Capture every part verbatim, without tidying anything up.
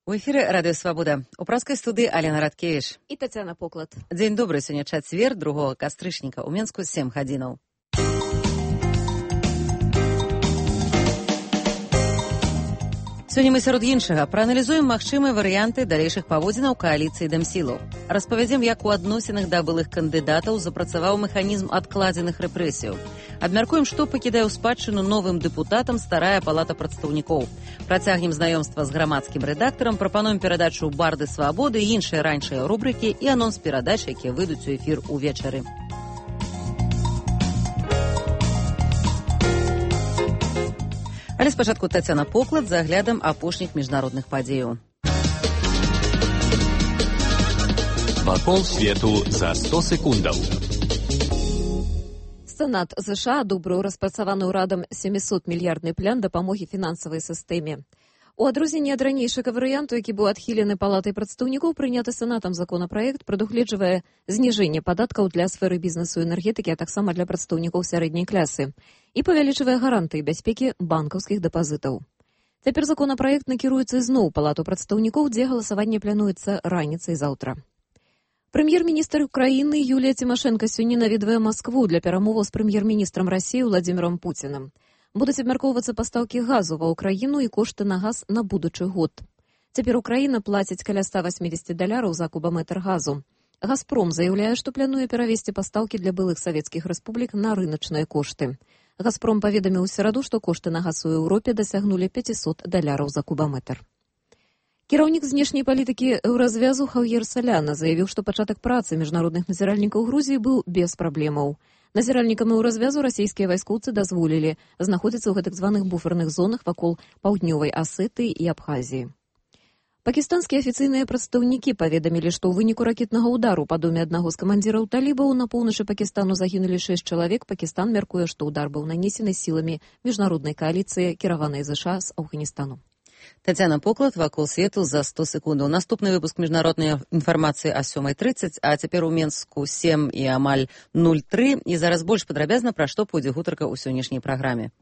У эфіры радыё Свабода. У праскай студыі Алена Радкевіч. І Тацяна Поклад. Дзень добры, сёння чацвер, другога кастрычніка. У Менску сем гадзінаў. Сёння мы сярод іншага прааналізуем магчымыя варыянты далейшых паводзінаў кааліцыі Дэмсілаў. Распавядзем, як у адносінах да былых кандыдатаў запрацаваў механізм адкладзеных рэпрэсіяў. Абмяркуем, што пакідае ў спадчыну новым дэпутатам старая палата прадстаўнікоў. Працягнем знаёмства з грамадскім рэдактарам, прапануем перадачу «Барды свабоды» і іншыя раншыя рубрыкі і анонс перадач, якія выйдуць у эфір увечары. Але спачатку Тацяна Поклад за аглядам апошніх міжнародных падзеяў. Вакол свету за сто секундаў. Сенат США адобрыў распрацаваны ўрадам сямісот мільярдны план дапамогі фінансавай сістэме. У адрозненне ад ранейшага варыянту, які быў адхілены палатай прадстаўнікоў, прыняты сенатам законапраект прадугледжвае зніжэнне падаткаў для сферы бізнесу і энергетыкі, а таксама для прадстаўнікоў сярэдняй клясы, і павялічвае гарантыі бяспекі банкаўскіх дэпазітаў. Цяпер законапраект накіруецца ізноў палату прадстаўнікоў, дзе галасаванне плануецца раніцай заўтра. Прэм'ер-міністр Украіны Юлія Цімашэнка сёння наведвае Маскву для перамоваў з прэм'ер-міністрам Расіі Владзімірам Пуціным. Будуць абмяркоўвацца пастаўкі газу ва ўкраіну і кошты на газ на будучы год. Цяпер Украіна плаціць каля ста васьмідзесят даляраў за кубаметр газу. Газпром заяўляе, што плануе перавесці пастаўкі для былых савецкіх рэспублік на рыначныя кошты. Газпром паведаміў у сераду, што кошты на газ у Еўропе дасягнулі пяцісот даляраў за кубаметр. Кіраўнік знешняй палітыкі еўразвязу Хаўер Саляна заявіў, што пачатак працы міжнародных назіральнікаў Грузіі быў без праблемаў. Назіральнікам еўразвязу расійскія вайскоўцы дазволілі знаходзіцца ў гэтых званых буферных зонах вакол паўднёвай Асетыі і Абхазіі. Пакістанскія афіцыйныя прадстаўнікі паведамілі, што ў выніку ракетнага ўдару па доме аднаго з камандзіраў талібаў на поўначы Пакістану загінулі шэсць чалавек. Пакістан мяркуе, што ўдар быў нанесены сіламі міжнароднай кааліцыі, кіраванай ЗША з Афганістану. Тацяна Поклад, «Вакол свету» за сто секундаў. Наступны выпуск міжнароднай інфармацыі а сёмай трыццаць, а цяпер у Менску сем і амаль нуль тры. І зараз больш падрабязна, пра што пойдзе гутарка ў сённяшняй праграме.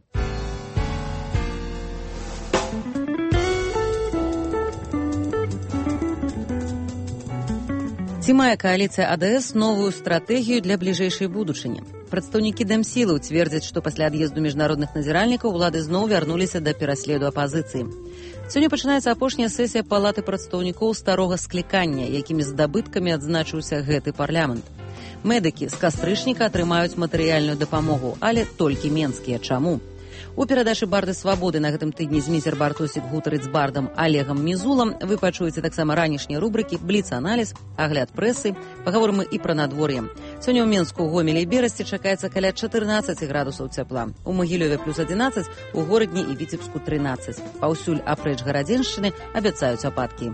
Ці мае кааліцыя АДС новую стратэгію для бліжэйшай будучыні? Прадстаўнікі Дэмсілаў цвердзяць, што пасля ад'езду міжнародных назіральнікаў улады зноў вярнуліся да пераследу апазіцыі. Сёння пачынаецца апошняя сесія палаты прадстаўнікоў старога склікання, якімі здабыткамі адзначыўся гэты парламент. Медыкі з кастрычніка атрымаюць матэрыяльную дапамогу, але толькі менскія. Чаму? У перадачы «Барды свабоды» на гэтым тыдні Зміцер Бартосік гутарыць з бардам Олегам Мізулам. Вы пачуеце таксама ранішнія рубрыкі «Бліц-аналіз», «Агляд прэсы», пагаворым мы і пра надвор'е. Сёння ў Менску, Гомелі і Берасці чакаецца каля чатырнаццаць градусаў цяпла. У Магілёве плюс адзінаццаць, у Горадні і Віцебску трынаццаць. Паўсюль апрэч гарадзеншчыны абяцаюць ападкі.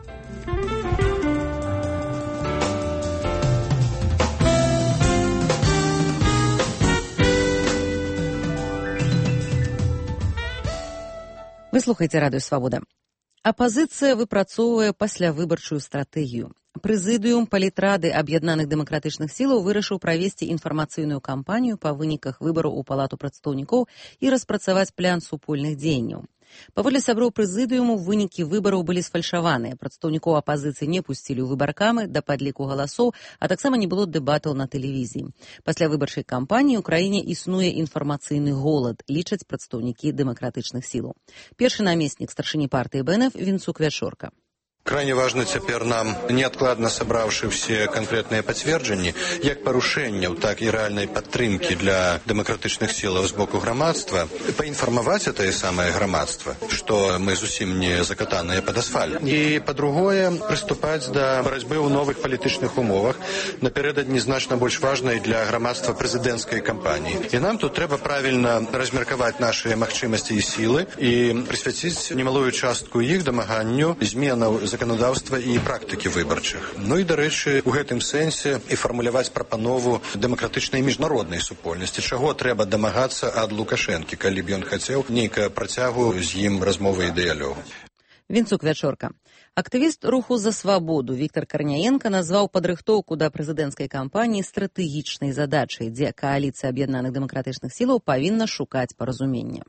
Вы слухаеце радыё Свабода. Апазіцыя выпрацоўвае паслявыбарчую стратэгію. Прэзідыум палітрады аб'яднаных дэмакратычных сілаў вырашыў правесці інфармацыйную кампанію па выніках выбараў у палату прадстаўнікоў і распрацаваць план супольных дзеянняў. Паводле сяброў прэзідыуму, вынікі выбараў былі сфальшаваныя. Прадстаўнікоў апазіцыі не пусцілі ў выбаркамы да падліку галасоў, а таксама не было дэбатаў на тэлевізіі. Пасля выбарчай кампаніі ў краіне існуе інфармацыйны голад, лічаць прадстаўнікі дэмакратычных сілаў. Першы намеснік старшыні партыі БНФ Вінцук Вячорка. Крайне важно цяпер нам, неадкладна сабраўшы все канкрэтныя пацверджанні, як парушэнняў, так і рэальнай падтрымкі для дэмакратычных сілаў з боку грамадства, паінфармаваць тае самае грамадства, што мы зусім не закатаныя пад асфальт. І, па-другое, прыступаць да барацьбы ў новых палітычных умовах, напярэдадні значна больш важнай для грамадства прэзідэнцкай кампаніі. І нам тут трэба правільна размеркаваць нашы магчымасці і сілы і прысвяціць немалую частку іх дамаганню зменаў заканадаўства і практыкі выбарчых. Ну і, дарэчы, у гэтым сэнсе і фармуляваць прапанову дэмакратычнай міжнароднай супольнасці, чаго трэба дамагацца ад Лукашэнкі, калі б ён хацеў нейкага працягу з ім размовы і дыялогу. Вінцук Вячорка. Актывіст руху «За свабоду» Віктор Карняенка назваў падрыхтоўку да прэзідэнцкай кампаніі стратэгічнай задачай, дзе кааліцыя аб'яднаных дэмакратычных сілаў павінна шукаць паразумення.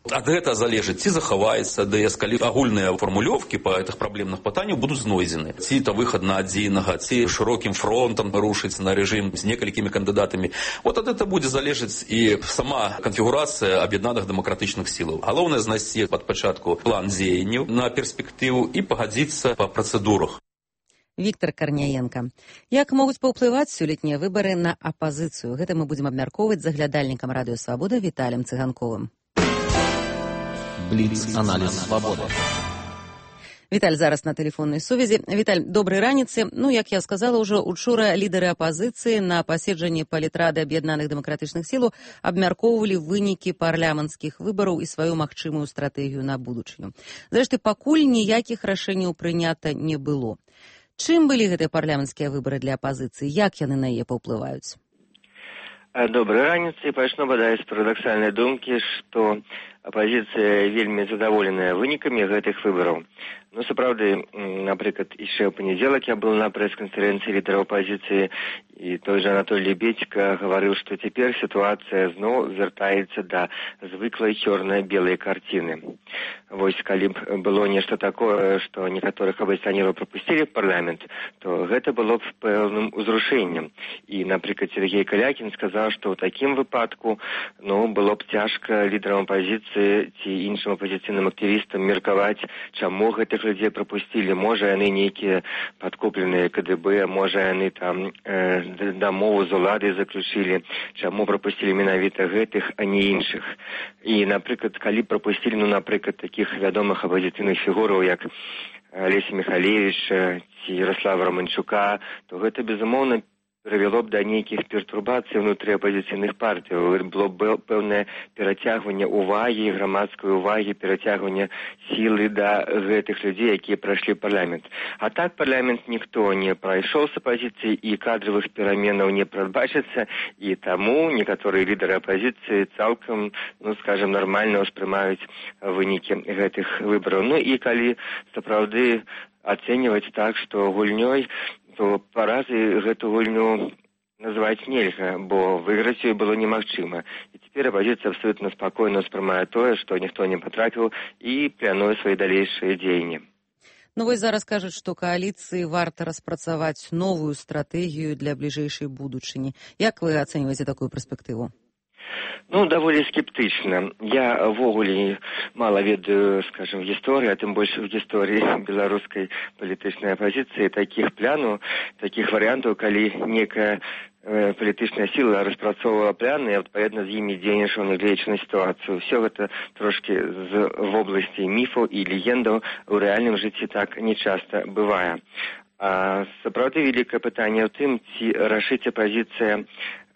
Ад гэта залежыць, ці захаваецца АДС, калі агульныя фармулёўкі па гэтых праблемных пытаннях будуць знойдзены. Ці то выхад на адзінага, ці шырокім фронтам рушыць на рэжым з некалькімі кандыдатамі. Вот ад гэта будзе залежыць і сама канфігурацыя аб'яднаных дэмакратычных сілаў. Галоўнае знайсці ад пачатку план дзеянняў на перспектыву і пагадзіцца па працэдурах. Віктор Карняенко. Як могуць паўплываць сёлетнія выбары на апазіцыю? Гэта мы будзем абмяркоўваць з аглядальнікам Радыё Свабода Віталем Цыганковым. Бліц-аналіз свабоды. Віталь зараз на тэлефоннай сувязі. Віталь, добрай раніцы. Ну, як я сказала ўжо, учора лідары апазіцыі на паседжанні палітрады аб'яднаных дэмакратычных сілаў абмяркоўвалі вынікі парламенцкіх выбараў і сваю магчымую стратэгію на будучыню. Зрэшты, пакуль ніякіх рашэнняў прынята не было. Чым былі гэтыя парламенцкія выбары для апазіцыі? Як яны на яе паўплываюць? Добрай раніцы. Пачну бадай з парадаксальнай думкі, што апазіцыя вельмі задаволеная вынікамі гэтых выбараў. Ну, сапраўды, напрыклад, яшчэ ў панядзелак я быў на прэс-канферэнцыі лідараў апазіцыі, і той же Анатолий Бедзька гаварыў, што цяпер сітуацыя зноў звяртаецца да звыклай чорна-белай карціны. Вось, калі б было нешта такое, што некаторых апазіцыянераў прапусцілі в парламент, то гэта было б пэўным узрушэннем. І, напрыклад, Сергей Калякін сказаў, што ў такім выпадку, ну, было б цяжка лідарам апазіцыі ці іншым апазіцыйным актывістам меркаваць, чаму гэтых людзей прапусцілі. Можа, яны нейкія падкупленыя КДБ, можа, яны там э, дамову з уладай заключылі, чаму прапусцілі менавіта гэтых, а не іншых. І, напрыклад, калі прапусцілі, ну, напрыклад, такіх вядомых апазіцыйных фігураў, як Алеся Михалевич ці Ярослава Романчука, то гэта, безумоўна, прывяло б да нейкіх пертурбацый внутры апазіцыйных партый. Было б пэўнае перацягванне ўвагі, грамадскай увагі, перацягванне сілы да гэтых людзей, якія прайшлі парламент. А так парламент ніхто не прайшоў з апазіцыі, і кадравых пераменаў не прадбачыцца, і таму некаторыя лідары апазіцыі цалкам, ну, скажем, нармальна ўспрымаюць вынікі гэтых выбараў. Ну і калі сапраўды ацэньваць так, што гульнёй, то паразы гэту гульню называць нельга, бо выйграць ёй было немагчыма. І цяпер апазіцыя абсолютна спакойна ўспрымае тое, што ніхто не патрапіў, і плануе свае далейшыя дзеянні. Ну, вось зараз кажуць, што кааліцыі варта распрацаваць новую стратэгію для бліжэйшай будучыні. Як вы ацэньваеце такую перспектыву? Ну, даволі скептычна. Я ввогуле мала ведаю, скажем, гісторыі, а тым больш у гісторыі беларускай палітычнай апазіцыі такіх планаў, такіх варыянтаў, калі некая э, палітычная сіла распрацоўвала пляны і адпаведна з імі дзейнічала, нягледзячы на сітуацыю. Усё гэта трошкі з вобласці міфаў і легендаў, у рэальным жыцці так нечаста бывае. А сапраўды вялікае пытанне ў тым, ці рашыць апазіцыя,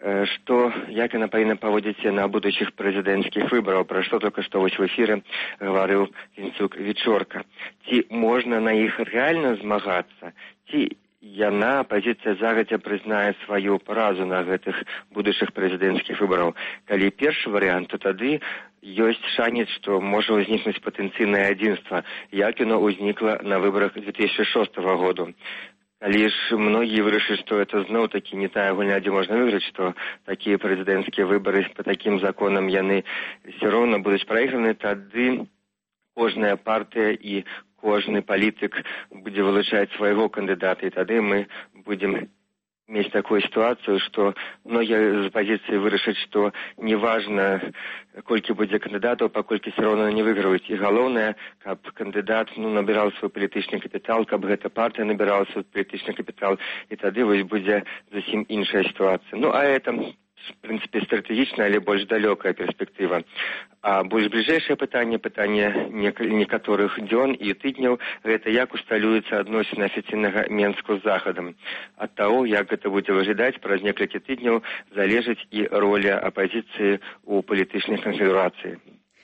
што, як яна павінна паводзіць на будучых прэзідэнцкіх выбараў, пра што толькі што вось в эфіры гаварыў Вінцук-Вічорка. Ці можна на іх рэальна змагацца, ці яна, апазіцыя, загадзя прызнае сваю паразу на гэтых будучых прэзідэнцкіх выбараў. Калі першы варыянт, то тады ёсць шанец, што можа ўзнікнуць патэнцыйнае адзінства, як яно ўзнікла на выбарах две тысячи шостого году. Калі ж многія вырашылі, што это зноў-такі не тая гульня, дзе можна выйграць, што такія прэзідэнцкія выбары па такім законам яны все роўна будуць прайграны, тады кожная партыя і кожны палітык будзе вылучаць свайго кандыдата, і тады мы будзем мець такую сітуацыю, што многія з апазіцыі вырашаць, што неважна, колькі будзе кандыдатаў, паколькі все роўна не выйграюць. І галоўнае, каб кандыдат, ну, набіраў свой палітычны капітал, каб гэта партыя набірала свой палітычны капітал, і тады вось будзе зусім іншая сітуацыя. Ну, а это, в прынцыпе, стратэгічная, але больш далёкая перспектыва. А больш бліжэйшае пытанне, пытанне некаторых дзён і тыдняў, гэта як усталююцца адносіны афіцыйнага Менску з Захадам. Ад таго, як гэта будзе выглядаць праз некалькі тыдняў, залежыць і роля апазіцыі ў палітычнай канфігурацыі.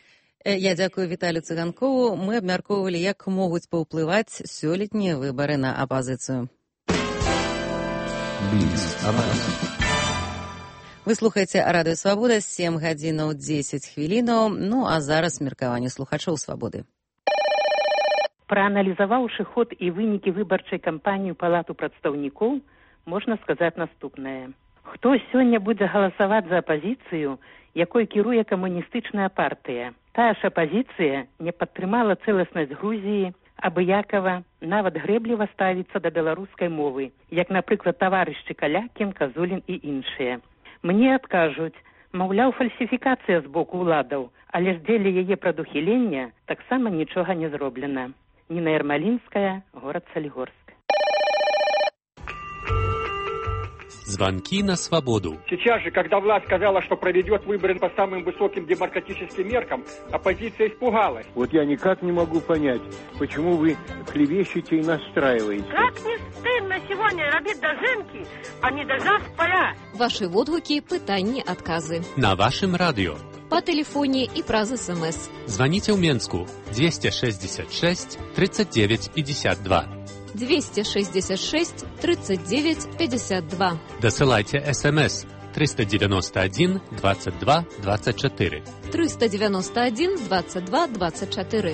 Я дзякую Віталю Цыганкову. Мы абмяркоўвалі, як могуць паўплываць сёлетнія выбары на апазіцыю. Вы слухаеце Радыё Свабода, сем гадзінаў дзесяць хвілінаў, ну а зараз меркаванне слухачоў Свабоды. Прааналізаваўшы ход і вынікі выбарчай кампаніі ў Палату прадстаўнікоў, можна сказаць наступнае. Хто сёння будзе галасаваць за апазіцыю, якой кіруе камуністычная партыя? Тая ж апазіцыя не падтрымала цэласнасць Грузіі, абыякава, нават грэбліва ставіцца да беларускай мовы, як, напрыклад, таварышы Калякін, Казулін і іншыя. Мне адкажуць, маўляў, фальсіфікацыя з боку ўладаў, але ж дзеля яе прадухілення таксама нічога не зроблена. Ніна Ярмалінская, город Солигорск. Звонки на свободу. Сейчас же, когда власть сказала, что проведет выборы по самым высоким демократическим меркам, оппозиция испугалась. Вот я никак не могу понять, почему вы клевещете и настраиваете. Как не стыдно сегодня робить дожинки, а не дожав поля. Ваши водгуки, пытанні, отказы. На вашем радио. По телефоне и праз СМС. Звоните в Менску двести шестьдесят шесть тридцать девять пятьдесят два. двести шестьдесят шесть тридцать девять пятьдесят два. Досылайте СМС триста девяносто один двадцать два двадцать четыре. триста девяносто один двадцать два двадцать четыре.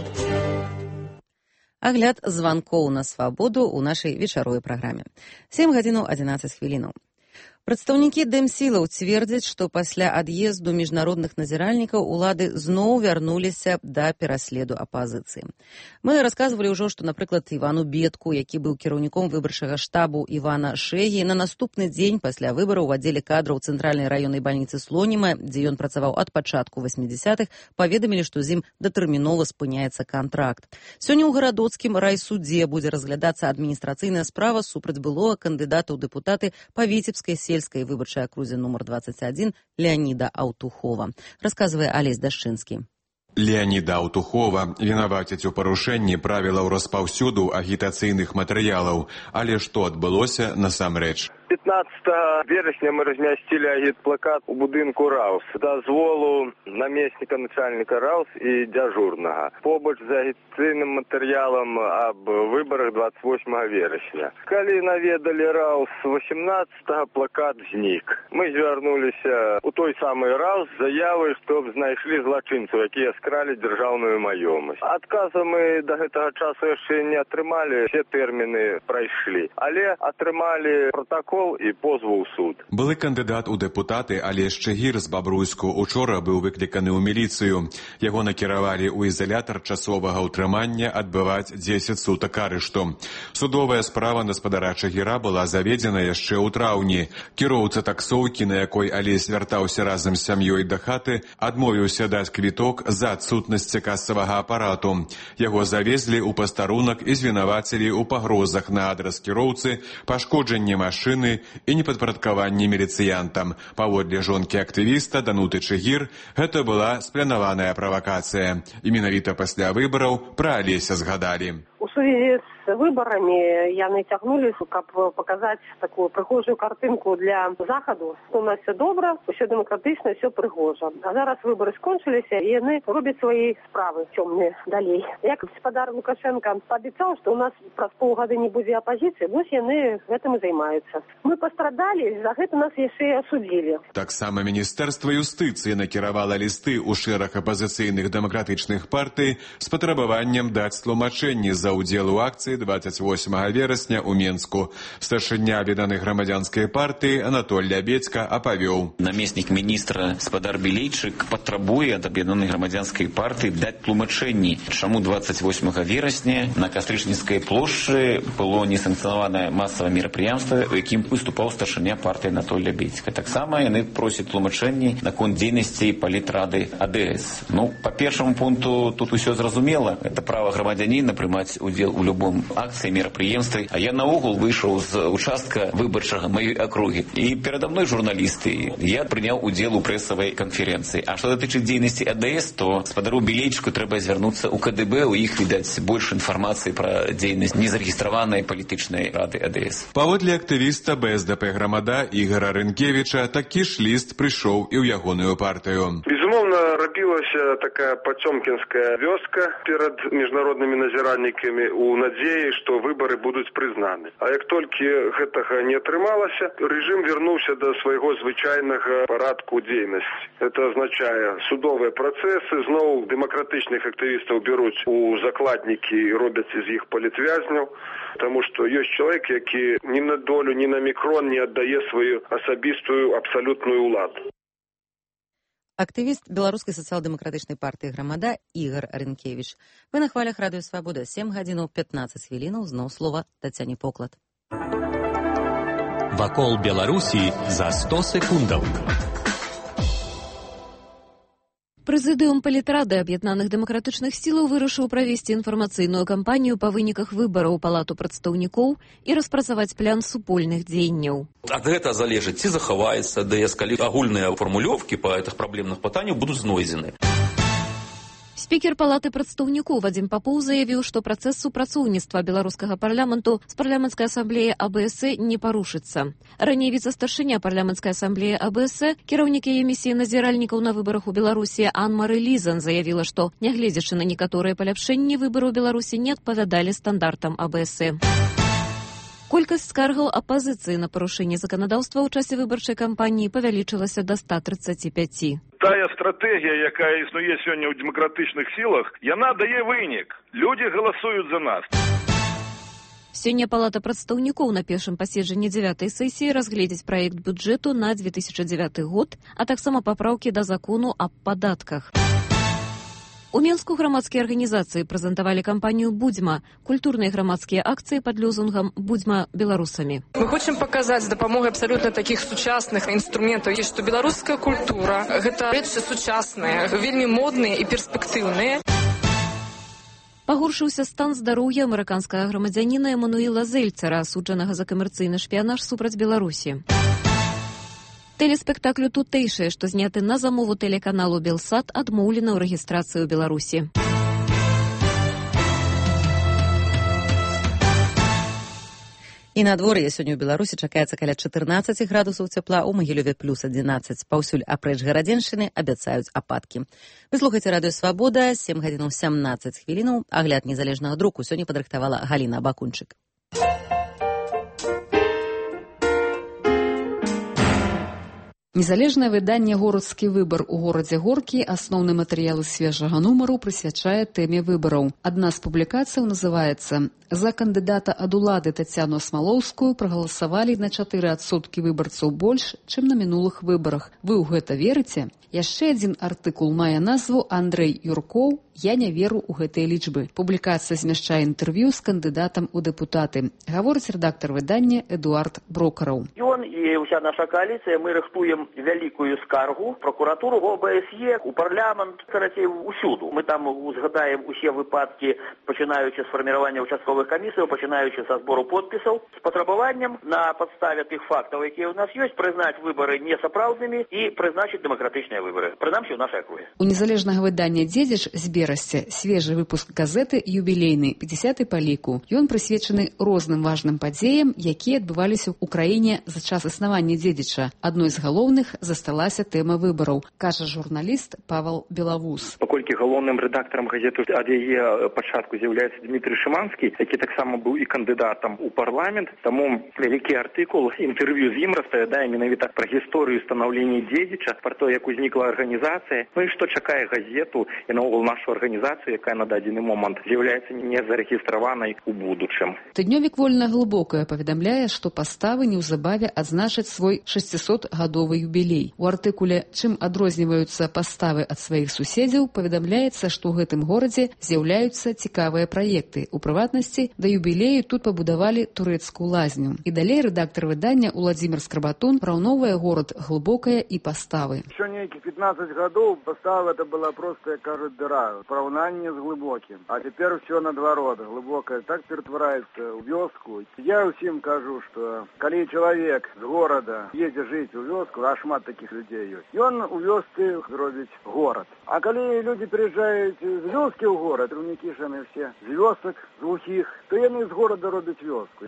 Агляд званкоў на свабоду ў нашай вечаровай праграме. сем гадзінаў адзінаццаць хвілінаў. Прадстаўнікі дэмсілаў цвердзяць, што пасля ад'езду міжнародных назіральнікаў улады зноў вярнуліся да пераследу апазіцыі. Мы расказвалі ўжо, што, напрыклад, Івану Бетку, які быў кіраўніком выбарчага штабу Івана Шэгі, на наступны дзень пасля выбараў у аддзеле кадраў Цэнтральнай раённай бальніцы Слоніма, дзе ён працаваў ад пачатку васьмідзясятых, паведамілі, што з ім датэрмінова спыняецца кантракт. Сёння ў гарадоцкім райсудзе будзе разглядацца адміністрацыйная справа супраць былога кандыдата ў дэпутаты па Віцебскай сельской выборчей окрузе номер двадцать один Леонида Аўтухова. Рассказывае Алесь Дашчынскі. Леонида Аўтухова вінавацяць у парушэнні правілаў распаўсюду агітацыйных матэрыялаў. Але што адбылося насамрэч? пятнадцатого вересня мы размясцілі агітплакат у будынку РАУС. Дазволу намесніка начальніка РАУС і дзяжурнага. Побач з агітацыйным матэрыялам аб выбарах двадцать восьмого вересня. Калі наведалі РАУС восемнадцатого, плакат знік. Мы звярнуліся у той самы РАУС з заявай, што знайшлі злачынцаў, якія скралі дзяржаўную маёмасць. Адказа мы да гэтага часу яшчэ не атрымалі, все тэрміны прайшлі. Але атрымалі протакол і позву ў суд. Былы кандыдат у дэпутаты Алесь Чыгір з Бабруйску учора быў выкліканы ў міліцыю. Яго накіравалі ў изолятор часовага ўтрымання адбываць дзесяць сутак арышту. Судовая справа гаспадара Чыгіра была заведзена яшчэ ў траўні. Кіроўца таксоўкі, на якой Алесь вяртаўся разам з сям'ёй да хаты, адмовіўся даць квіток з-за адсутнасці касавага апарату. Яго завезлі ў пастарунак і звінавацілі ў пагрозах на адрас кіроўцы, пашкоджанне машыны і непадпарадкаванне міліцыянтам. Паводле жонкі актывіста Дануты Чыгір, гэта была спланаваная правакацыя. І менавіта пасля выбараў пра Алеся згадалі. У сувязі з выбарамі яны цягнулі, каб паказаць такую прыгожую картынку для захаду. У нас все добра, все дэмакратычна, все прыгожа. А зараз выбары скончыліся, і яны робяць свае справы цёмныя далей. Як гаспадар Лукашенко паабяцаў, што у нас праз паўгады не будзе апазіцыі, вось яны гэтым і займаюцца. Мы пастрадалі, за гэта нас яшчэ і асудзілі. Таксама Міністэрства юстыцыі накіравала лісты ў шэраг апазіцыйных дэмакратычных партый з патрабаваннем даць тлумачэнні за удзел у акцыі двадцать восьмого вересня ў Менску. Старшыня аб'яднанай грамадзянскай партыі Анатоль Лябедзька апавёў. Намеснік міністра гаспадар Білейчык патрабуе ад аб'яднанай грамадзянскай партыі даць тлумачэнні, чаму двадцать восьмого вересня на Кастрычніцкай плошчы было несанкцыянаванае масавае мерапрыемства, у якім выступаў старшыня партыі Анатоль Лябедзька. Таксама яны просяць тлумачэнні наконт дзейнасці палітрады АДС. Ну, по першаму пункту тут усё зразумела. Это права грамадзяніна прымаць удзел у любом акцыі, мерапрыемстве. А я наогул выйшаў з участка выбарчага маёй акругі. І перада мной журналісты. Я прыняў удзел у прэсавай канферэнцыі. А што датычыць дзейнасці АДС, то гаспадару Білейчыку трэба звярнуцца ў КДБ, у іх, відаць, больш інфармацыі пра дзейнасць незарэгістраванай палітычнай рады АДС. Паводле актывіста БСДП Грамада Ігора Рынкевіча, такі ж ліст прыйшоў і ў ягоную партыю. Безумоўна, рабілася такая пацёмкінская вёска перад міжнароднымі назіральнікамі у надзеі, што выбары будуць прызнаны. А як толькі гэтага не атрымалася, рэжым вярнуўся да свайго звычайнага парадку дзейнасці. Это азначае судовыя працэсы, зноў дэмакратычных актывістаў бяруць у закладнікі і робяць з іх палітвязняў, таму што ёсць чалавек, які ні на долю, ні на мікрон не аддае сваю асабістую абсалютную ўладу. Актывіст беларускай сацыял-дэмакратычнай партыі «Грамада» Ігар Рынкевіч. Вы на хвалях радыё «Свабода». сем гадзінаў пятнаццаць хвілінаў. Зноў слова Тацяне Поклад. Вакол Беларусі за сто секундаў. Прэзідыум палітрады аб'яднаных дэмакратычных сілаў вырашыў правесці інфармацыйную кампанію па выніках выбараў у палату прадстаўнікоў і распрацаваць план супольных дзеянняў. Ад гэта залежыць, ці захаваецца ДС, калі агульныя фармулёўкі па гэтых праблемных пытаннях будуць знойдзены. Спікер палаты прадстаўнікоў Вадзім Папоў заявіў, што працэс супрацоўніцтва беларускага парламенту з парламенцкай асамблеяй А Б С не парушыцца. Раней віцэ-старшыня парламенцкай асамблеі А Б С, кіраўнік яе місіі назіральнікаў на выбарах у Беларусі Ан-Мары Лізан заявіла, што, нягледзячы на некаторыя паляпшэнні, выбары ў Беларусі не адпавядалі стандартам А Б С. Колькасць скаргаў апазіцыі на парушэнне заканадаўства ў часе выбарчай кампаніі павялічылася да ста трыццаці пяці. Тая стратэгія, якая існуе сёння ў дэмакратычных сілах, яна дае вынік. Людзі галасуюць за нас. Сёння палата прадстаўнікоў на першым паседжанні дзявятай сесіі разгледзіць праект бюджэту на дзве тысячы дзявяты год, а таксама папраўкі да закону аб падатках. У Менску грамадскія арганізацыі прэзентавалі кампанію «Будзьма» – культурныя грамадскія акцыі пад лозунгам «Будзьма беларусамі». Мы хочам паказаць з дапамогай абсалютна такіх сучасных інструментаў, што беларуская культура – гэта рэчы сучасныя, вельмі модныя і перспектыўныя. Пагоршыўся стан здароўя амерыканскага грамадзяніна Эмануіла Зельцера, асуджанага за камерцыйны шпіянаж супраць Беларусі. Тэлеспектаклю «Тутэйшае», што зняты на замову тэлеканалу «Белсат», адмоўлена ў рэгістрацыі ў Беларусі. І надвор'е сёння ў Беларусі чакаецца каля чатырнаццаці градусаў цяпла, у Магілёве плюс адзінаццаць. Паўсюль апрэч гарадзеншчыны абяцаюць ападкі. Вы слухаеце радыё «Свабода», сем гадзінаў сямнаццаць хвілінаў. Агляд незалежнага друку сёння падрыхтавала Галіна Бакунчык. Незалежнае выданне «Горадскі выбар» у горадзе Горкі асноўны матэрыялы свежага нумару прысвячае тэме выбараў. Адна з публікацыяў называецца «За кандыдата ад улады Тацяну Смалоўскую прагаласавалі на чатыры адсоткі выбарцаў больш, чым на мінулых выбарах. Вы ў гэта верыце?» Яшчэ адзін артыкул мае назву «Андрэй Юркоў. Я не веру ў гэтыя лічбы». Публікацыя змяшчае інтэрв'ю з кандыдатам у дэпутаты. Гаворыць рэдактар выдання Эдуард Брокараў. Ён і ўся наша кааліцыя, мы рыхтуем вялікую скаргу, прокуратуру, в О Б С Е, у парламент, карацей, усюду. Мы там узгадаем усе выпадкі, пачынаючы з фарміравання ўчастковых камісій, пачынаючы са збору подпісаў, з патрабаваннем на падставе тых фактаў, якія ў нас ёсць, прызнаць выбары несапраўднымі і прызначыць дэмакратычныя выбары. Прынамсі ў нашай акрузе. У незалежнага выдання «Дзедзіч» з берасця свежы выпуск газеты юбілейны, пяцідзясяты па ліку. Ён прысвечаны розным важным падзеям, якія адбываліся ў краіне за час існавання Дзедзіча. Адной з галоўных засталася тэма выбараў, кажа журналіст Павел Белавус. Паколькі галоўным рэдактарам газеты ад яе пачатку з'яўляецца Дмітрый Шыманскі, які таксама быў і кандыдатам у парламент, таму вялікі артыкул, інтэрв'ю з ім распавядае менавіта пра гісторыю станаўлення Дзедзіча, пра то, як узнікла арганізацыя, ну і што чакае газету і наогул нашу арганізацыю, якая на дадзены момант з'яўляецца незарэгістраванай у будучым. Тыднёвік «Вольна глыбокая» паведамляе, што паставы неўзабаве адзначаць свой шасцісотгадовы юбілей. У артыкуле «Чым адрозніваюцца паставы ад сваіх суседзяў» паведамляецца, што ў гэтым горадзе з'яўляюцца цікавыя праекты. У прыватнасці, да юбілею тут пабудавалі турэцкую лазню. І далей рэдактар выдання Уладзімір Скрабатун параўноўвае горад Глыбокая і паставы. Еще неких пятнадцать годов постава это была просто, як кажуть, дыра. Поравнание с глубоким. А теперь все наоборот. Глубокое так перетворяется в вёску. Я всем кажу, что коли человек с города едет жить в вёску, а шмат таких людей есть, и он у вёски робить город. А коли люди приезжают с вёски в город, румники же все с вёсок, глухих, то они из города робить вёску.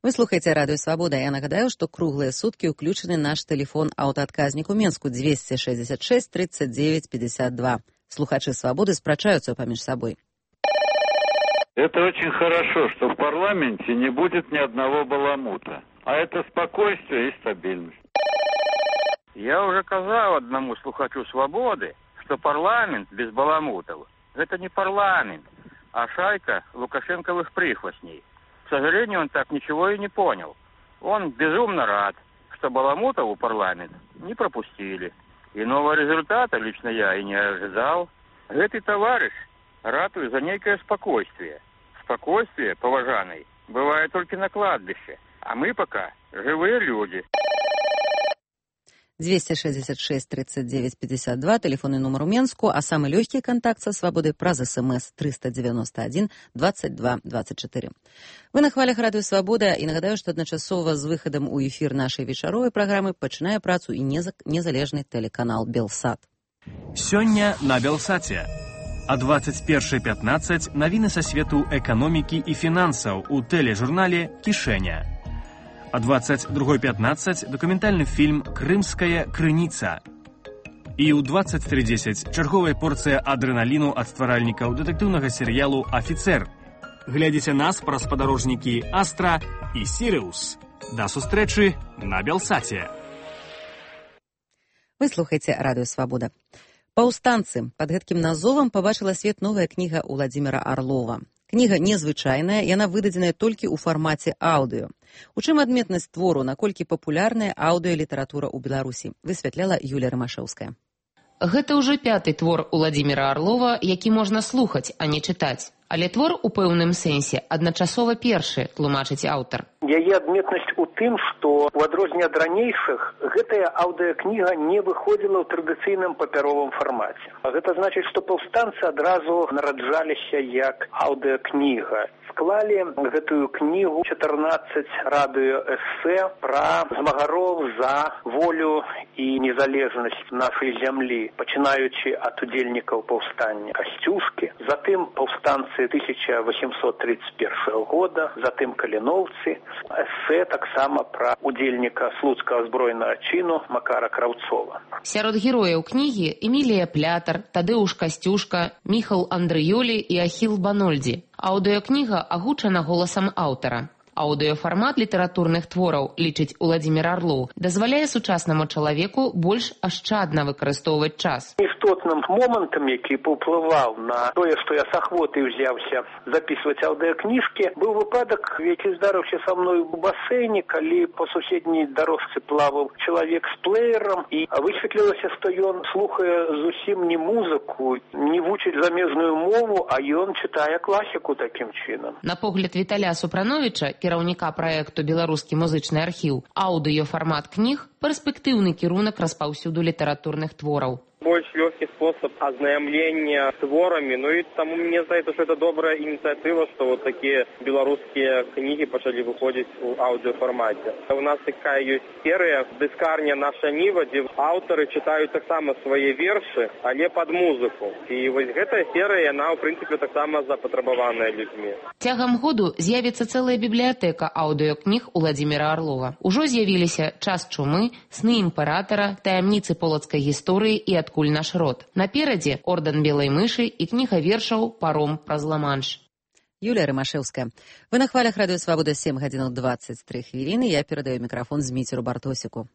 Вы слухаеце радыё Свабода. Я нагадаю, што круглыя суткі ўключаны наш тэлефон аўтаадказнік у Менску двести шестьдесят шесть тридцать девять пятьдесят два. Слухачы Свабоды спрачаюцца паміж сабой. Это очень хорошо, что в парламенте не будет ни одного баламута. А это спокойствие и стабильность. Я уже сказал одному слухачу Свободы, что парламент без баламутов – это не парламент, а шайка лукашенковых прихвостней. К сожалению, он так ничего и не понял. Он безумно рад, что баламутов у парламент не пропустили. Иного результата лично я и не ожидал. Этот товарищ ратует за некое спокойствие. Спокойствие, поважанный, бывает только на кладбище, а мы пока живые люди. двести шестьдесят шесть тридцать девять пятьдесят два, телефонный номер у Менску, а самый легкий контакт со Свободой праз СМС триста девяносто один двадцать два двадцать четыре. Вы на хвалях радыё Свабода, і нагадаю, што адначасова з выхадам у эфір нашай вечаровай праграмы пачынае працу і незалежны тэлеканал Белсат. Сёння на Белсаце. А двадцать першай пятнаццаць навіны са свету эканомікі і фінансаў у тэлежурнале «Кішэня». А двадцать другой пятнаццаць дакументальны фільм «Крымская крыніца». І ў двадцать три десять чарговая порцыя адрэналіну ад стваральнікаў дэтэктыўнага серыялу «Афіцэр». Глядзіце нас праз спадарожнікі «Астра» і «Сіриус». Да сустрэчы на Белсаце. Вы слухаеце радыё Свабода. Паўстанцы. Пад гэткім назовам пабачыла свет новая кніга Уладзіміра Арлова. Кніга незвычайная, яна выдадзеная толькі ў фармаце аўдыё. У чым адметнасць твору, наколькі папулярная аўдыёлітаратура ў Беларусі, высвятляла Юлія Рымашэўская. Гэта ўжо пяты твор Уладзіміра Арлова, які можна слухаць, а не чытаць. Але твор у пэўным сэнсе адначасова першы, тлумачыць аўтар. Яе адметнасць у тым, што у адрозненне ад ранейшых гэтая аўдыакніга не выходзіла ў традыцыйным папяровым фармаце. А гэта значыць, што паўстанцы адразу нараджаліся як аўдыакніга. Склалі гэтую кнігу чатырнаццаць радыёэсэ пра змагароў за волю і незалежнасць нашай зямлі, пачынаючы ад удзельнікаў паўстання Касцюшкі, затым паўстанцы тысяча восемьсот тридцать первого года, затым каліноўцы, эсэ таксама пра удзельніка слуцкага збройнага чыну Макара Краўцова. Сярод герояў кнігі Эмілія Плятар, Тадеуш Касцюшка, Міхал Андрыёлі і Ахіл Банольдзі. Аўдыёкніга агучана голасам аўтара. Аўдыёфармат літаратурных твораў, лічыць Уладзімір Арлоў, дазваляе сучаснаму чалавеку больш ашчадна выкарыстоўваць час. Істотным момантам, які паўплываў на тое, што я з ахвотай узяўся запісваць аўдыёкніжкі, быў выпадак, які здарыўся са мной у басейне, калі па суседняй дарожцы плаваў чалавек з плеерам, і высветлілася, што ён слухае зусім не музыку, не вучыць замежную мову, а ён чытае класіку такім чынам. На погляд Віталя Супрановіча, кіраўніка праекту «Беларускі музычны архіў», аўдыёфармат кніг – перспектыўны кірунак распаўсюду літаратурных твораў. Больш лёгкі спосаб азнаямлення з творамі, ну і таму мне здаецца, што это добрая ініцыятыва, што вот такія беларускія кнігі пачалі выходзіць у аўдыёфармаце. У нас такая ёсць серыя «Дыскарня наша ніва», дзе аўтары чытаюць таксама свае вершы, але пад музыку. І вось гэтая серыя, яна, ў прынцыпе, таксама запатрабаваная людзьмі. Цягам году з'явіцца цэлая бібліятэка аўдыёкніг Уладзіміра Арлова. Ужо з'явіліся «Час чумы», «Сны імператара», «Таямніцы полацкай гісторыі» і «Адкуль наш род». Наперадзе «Ордэн белай мышы» і кніга вершаў «Паром праз Ла-Манш». Юлія Рымашэўская. Вы на хвалях радыё Свабода сем гадзінаў двадцать три хвіліны. Я перадаю мікрафон Зміцеру Бартосіку.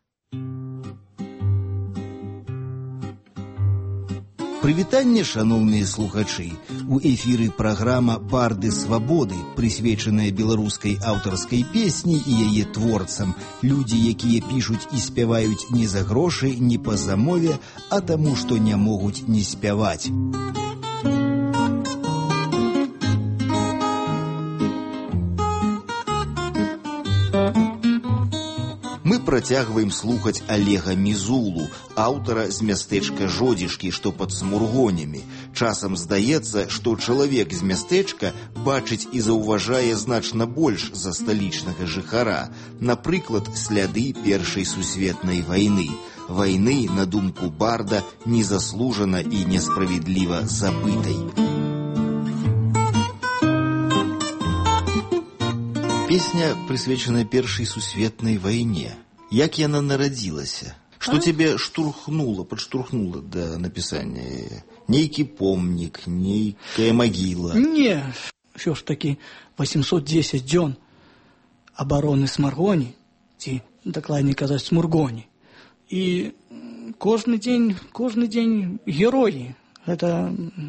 Прывітанне, шаноўныя слухачы. У эфіры праграма «Барды свабоды», прысвечаная беларускай аўтарскай песні і яе творцам. Людзі, якія пішуць і спяваюць не за грошы, не па замове, а таму, што не могуць не спяваць. Мы працягваем слухаць Олега Мізулу, аўтара з мястэчка Жодзішкі, што пад Смургонямі. Часам здаецца, што чалавек з мястэчка бачыць і заўважае значна больш за сталічнага жыхара. Напрыклад, сляды Першай сусветнай вайны. Вайны, на думку барда, незаслужана і несправядліва забытай. песня прысвечаная першай сусветнай вайне. Як яна нарадзілася? Што цябе штурхнула, падштурхнула да напісання? Нейкі помнік, нейкая магіла? Не, ўсё ж такі восемьсот десять дзён абароны Смаргоні, ці, дакладней казаць, Смургоні. І кожны дзень, кожны дзень героі. Гэта,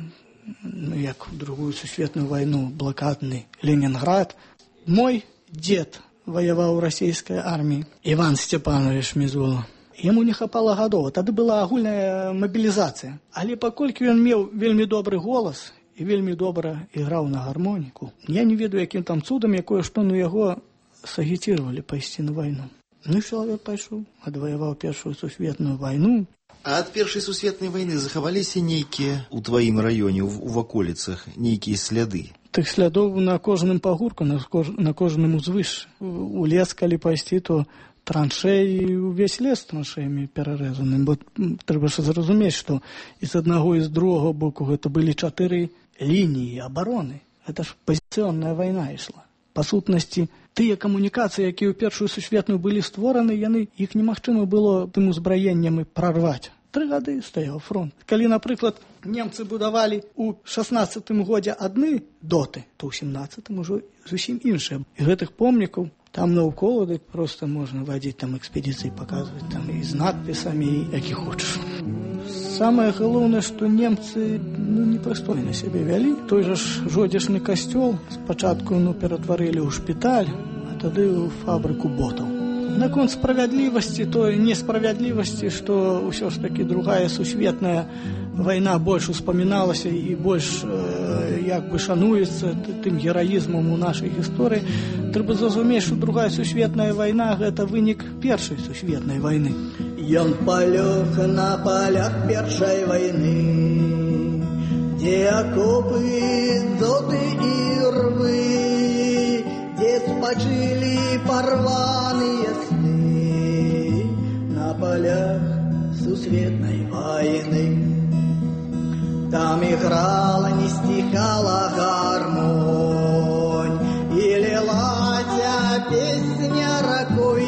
ну, як у другую сусветную вайну, блакадны Ленінград. Мой дзед ваяваў у расійскай арміі, Іван Сцепанович Мізула. Яму не хапала гадоў, тады была агульная мабілізацыя. Але паколькі ён меў вельмі добры голас і вельмі добра іграў на гармоніку, я не ведаю, якім там цудам, якое што, ну, яго сагітировали пайсці на вайну. Ну і чалавек пайшоў, адваяваў першую сусветную вайну. А ад першай сусветнай вайны захаваліся нейкія ў тваім раёне, у ваколіцах, нейкія сляды? Тых слядоў на кожным пагорку, на, кож, на кожным узвышшы. У лес, калі пайсці, то траншеі, увесь лес траншеямі перарэзаны. Бо трэба ж зразумець, што і з аднаго, і з другога боку гэта былі чатыры лініі абароны. Гэта ж пазіцыённая вайна ішла. Па сутнасці, тыя камунікацыі, якія ў першую сусветную былі створаны, яны, іх немагчыма было тым узбраеннем і прарваць. Тры гады стаяў фронт. Калі, напрыклад, немцы будавалі ў шаснаццатым годзе адны доты, то ў семнаццатым ужо зусім іншыя. І гэтых помнікаў там наўкола, дык проста можна вадзіць там экспедыцыі, паказваць там і з надпісамі, які хочаш. Самае галоўнае, што немцы, ну, непрыстойна сябе вялі. Той жа ж жодзішны касцёл спачатку, ну, ператварылі ў шпіталь, а тады ў фабрыку ботаў. Наконт справядлівасці, той несправядлівасці, што ўсё ж такі другая сусветная вайна больш успаміналася і больш э, як бы шануецца тым гераізмам у нашай гісторыі, трэба зразумець, што другая сусветная вайна – гэта вынік першай сусветнай вайны. Ён палёг на палях першай вайны, дзе акопы, дзоты і рвы, дзе спачылі парваныя сны на палях сусветнай вайны. Там іграла, не стихала гармонь, і лілася песня ракой,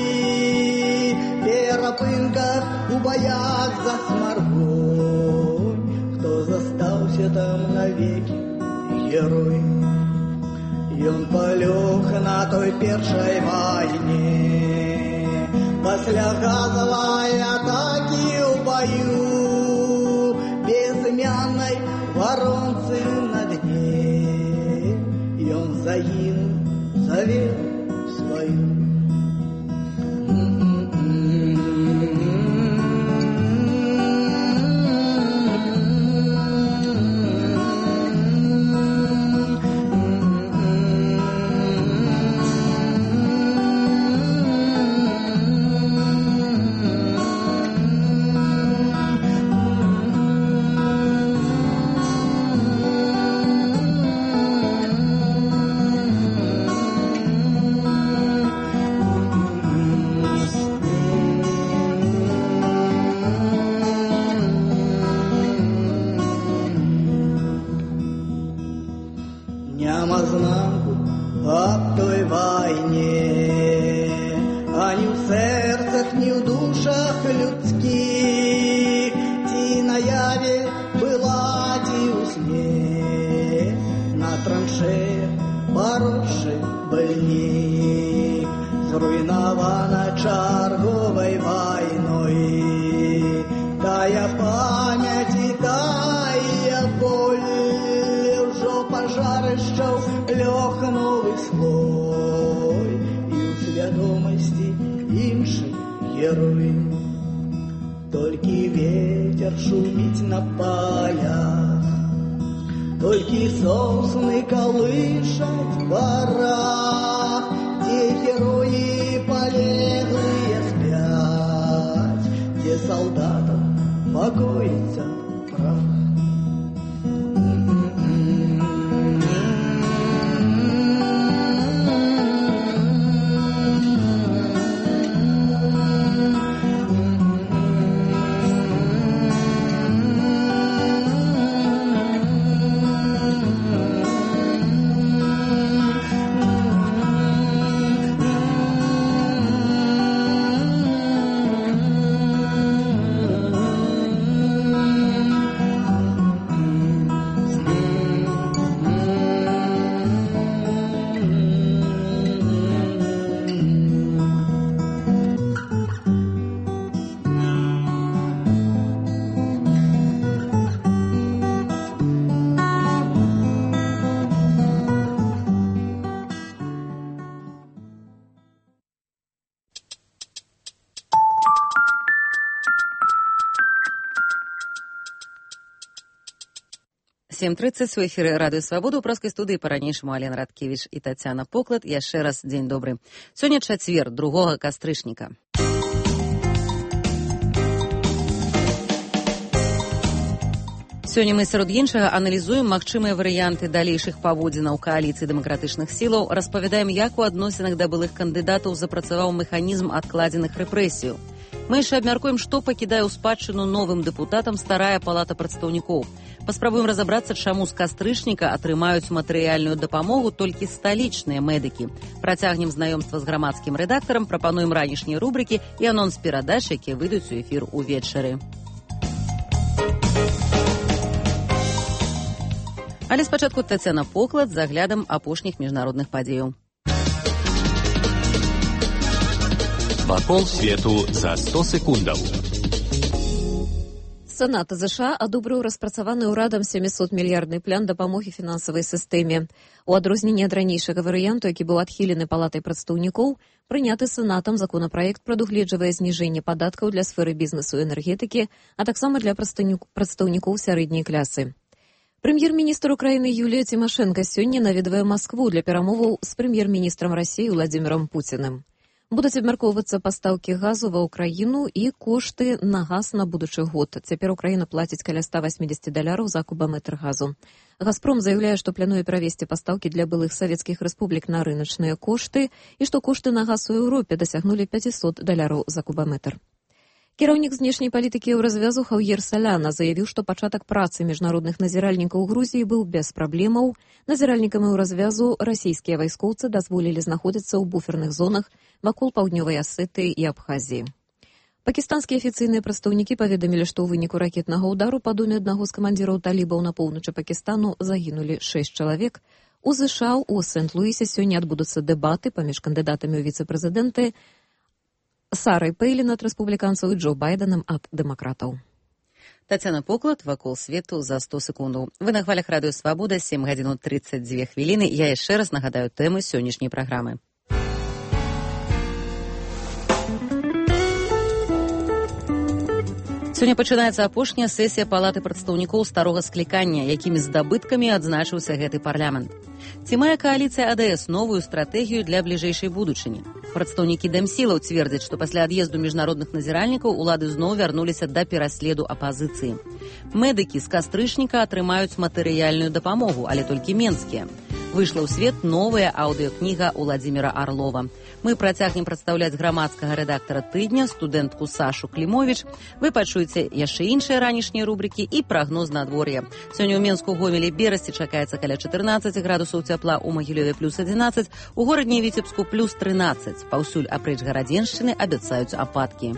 перапынках у баях за Смаргонь. Хто застаўся там навекі герой? Ён палёг на той першай вайне, пасля газавай атакі ў баю, безымяннай варонцы на дне. Ён загінуў за веру сваю. Толькі ветер шуміць на палях, толькі сосны калышаць в барах, дзе героі палеглыя спяць, дзе салдатам пакоіцца прах. сем тридцать у эфіры радыё Свабода, ў праскай студыі па-ранейшаму Алена Радкевіч і Тацяна Поклад. Яшчэ раз дзень добры. Сёння чацвер, другога кастрычніка. Сёння мы сярод іншага аналізуем магчымыя варыянты далейшых паводзінаў кааліцыі дэмакратычных сілаў, распавядаем, як у адносінах да былых кандыдатаў запрацаваў механізм адкладзеных рэпрэсіяў. Мы яшчэ абмяркуем, што пакідае ў спадчыну новым дэпутатам старая палата прадстаўнікоў. Паспрабуем разабрацца, чаму з кастрычніка атрымаюць матэрыяльную дапамогу толькі сталічныя медыкі. Працягнем знаёмства з грамадскім рэдактарам, прапануем ранішнія рубрыкі і анонс перадач, якія выйдуць у эфір увечары. Але спачатку Тацяна Поклад з аглядам апошніх міжнародных падзеяў. Вакол свету за сто секундаў. Сенат ЗША адобрыў распрацаваны ўрадам сямісотмільярдны план дапамогі фінансавай сістэме. У адрозненне ад ранейшага варыянту, які быў адхілены палатай прадстаўнікоў, прыняты сенатам законапраект прадугледжвае зніжэнне падаткаў для сферы бізнесу і энергетыкі, а таксама для прадстаўнікоў сярэдняй клясы. Прэм'ер-міністр Украіны Юлія Цімашэнка сёння наведвае Маскву для перамоваў з прэм'ер-міністрам Расіі Владзімірам Пуціным. Будуць абмяркоўвацца пастаўкі газу ва ўкраіну і кошты на газ на будучы год. Цяпер Украіна плаціць каля ста васьмідзесят даляраў за кубаметр газу. Газпром заяўляе, што плануе правесці пастаўкі для былых савецкіх рэспублік на рыначныя кошты і што кошты на газ у Еўропе дасягнулі пяцьсот даляраў за кубаметр. Кіраўнік знешняй палітыкі Еўразвязу Хаўер Саляна заявіў, што пачатак працы міжнародных назіральнікаў у Грузіі быў без праблемаў. Назіральнікам Еўразвязу расійскія вайскоўцы дазволілі знаходзіцца ў буферных зонах вакол паўднёвай Асетыі і Абхазіі. Пакістанскія афіцыйныя прадстаўнікі паведамілі, што ў выніку ракетнага ўдару па доме аднаго з камандзіраў талібаў на поўначы Пакістану загінулі шэсць чалавек. У ЗША у Сент-Луісе сёння адбудуцца дэбаты паміж кандыдатамі ў віцэ-прэзідэнты Сарай Пэйлін ад рэспубліканцаў і Джо Байденам ад дэмакратаў. Тацяна Поклад, вакол свету за сто секундаў. Вы на хвалях радыё Свабода, сем гадзін трыццаць дзве хвіліны. Я яшчэ раз нагадаю тэмы сённяшняй праграмы. Сёння пачынаецца апошняя сесія палаты прадстаўнікоў старога склікання, якімі здабыткамі адзначыўся гэты парламент. Ці мае кааліцыя АДС новую стратэгію для бліжэйшай будучыні? Прадстаўнікі дэмсілаў цвердзяць, што пасля ад'езду міжнародных назіральнікаў улады зноў вярнуліся да пераследу апазіцыі. Медыкі з кастрычніка атрымаюць матэрыяльную дапамогу, але толькі менскія. Выйшла ў свет новая аўдыёкніга Уладзіміра Арлова. Мы працягнем прадстаўляць грамадскага рэдактара тыдня, студэнтку Сашу Клімовіч. Вы пачуеце яшчэ іншыя ранішнія рубрыкі і прагноз надвор'я. Сёння ў Менску, Гомелі, Берасці чакаецца каля чатырнаццаць градусаў цяпла, у Магілёве плюс адзінаццаць, у горадні Віцебску плюс трынаццаць. Паўсюль апрэч гарадзеншчыны абяцаюць ападкі.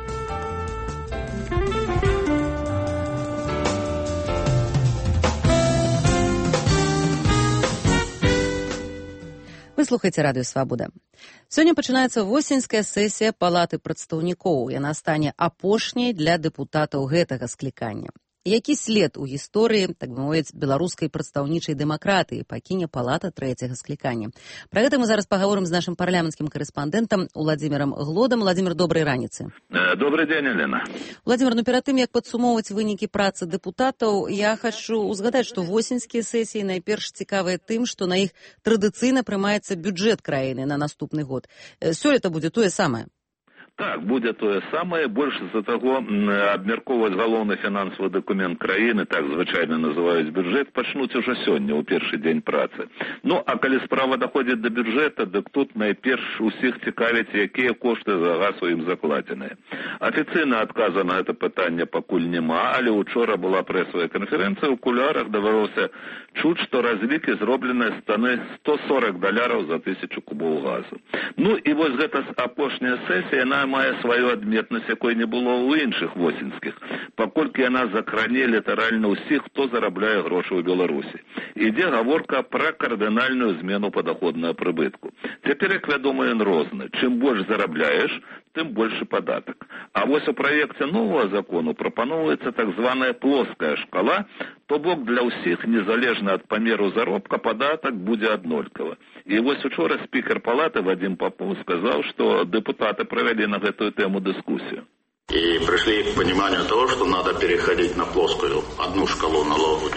Вы слухаеце радыё Свабода. Сёння пачынаецца восеньская сесія палаты прадстаўнікоў. Яна стане апошняй для дэпутатаў гэтага склікання. Які след у гісторыі, так бы мовіць, беларускай прадстаўнічай дэмакратыі пакіне палата трэцяга склікання? Пра гэта мы зараз пагаворым з нашым парламенцкім карэспандэнтам Уладзімірам Глодам. Уладзімір, добрай раніцы. Добрый дзень, Елена. Уладзімір, ну перад тым, як падсумоўваць вынікі працы дэпутатаў, я хачу узгадаць, што восеньскія сесіі найперш цікавыя тым, што на іх традыцыйна прымаецца бюджэт краіны на наступны год. Сёлета будзе тое самае. Так, будзе тое самае, больш за таго абмяркоўваць галоўны фінансавы дакумент краіны, так звычайна называюць бюджэт, пачнуць ужо сёння, ў першы дзень працы. Ну, а калі справа даходзіць да бюджэта, дык тут найперш усіх цікавіць, якія кошты за газ у ім закладзеныя. Афіцыйна адказа на гэта пытанне пакуль няма, але учора была прэсавая канферэнцыя, у кулярах давялося чуць, што разлікі зробленыя з цаны сто сорок даляраў за тысячу кубоў газу. Ну, і вось гэта апошняя сесія, яна мае сваю адметнасць, якой не было ў іншых восеньскіх, паколькі яна закране літаральна ўсіх, хто зарабляе грошы ў Беларусі. Ідзе гаворка пра кардынальную змену падаходнага прыбытку. Цяпер, як вядома, ён розны. Чым больш зарабляеш, тым большы падатак. А вось у праекце новага закону прапаноўваецца так званая плоская шкала, то бок для ўсіх, незалежна ад памеру заробка, падатак будзе аднолькава. І вось учора спікер палаты Вадим Попов сказал, что депутаты провели на эту тему дискуссию. И пришли к пониманию того, что надо переходить на плоскую одну шкалу налоговую.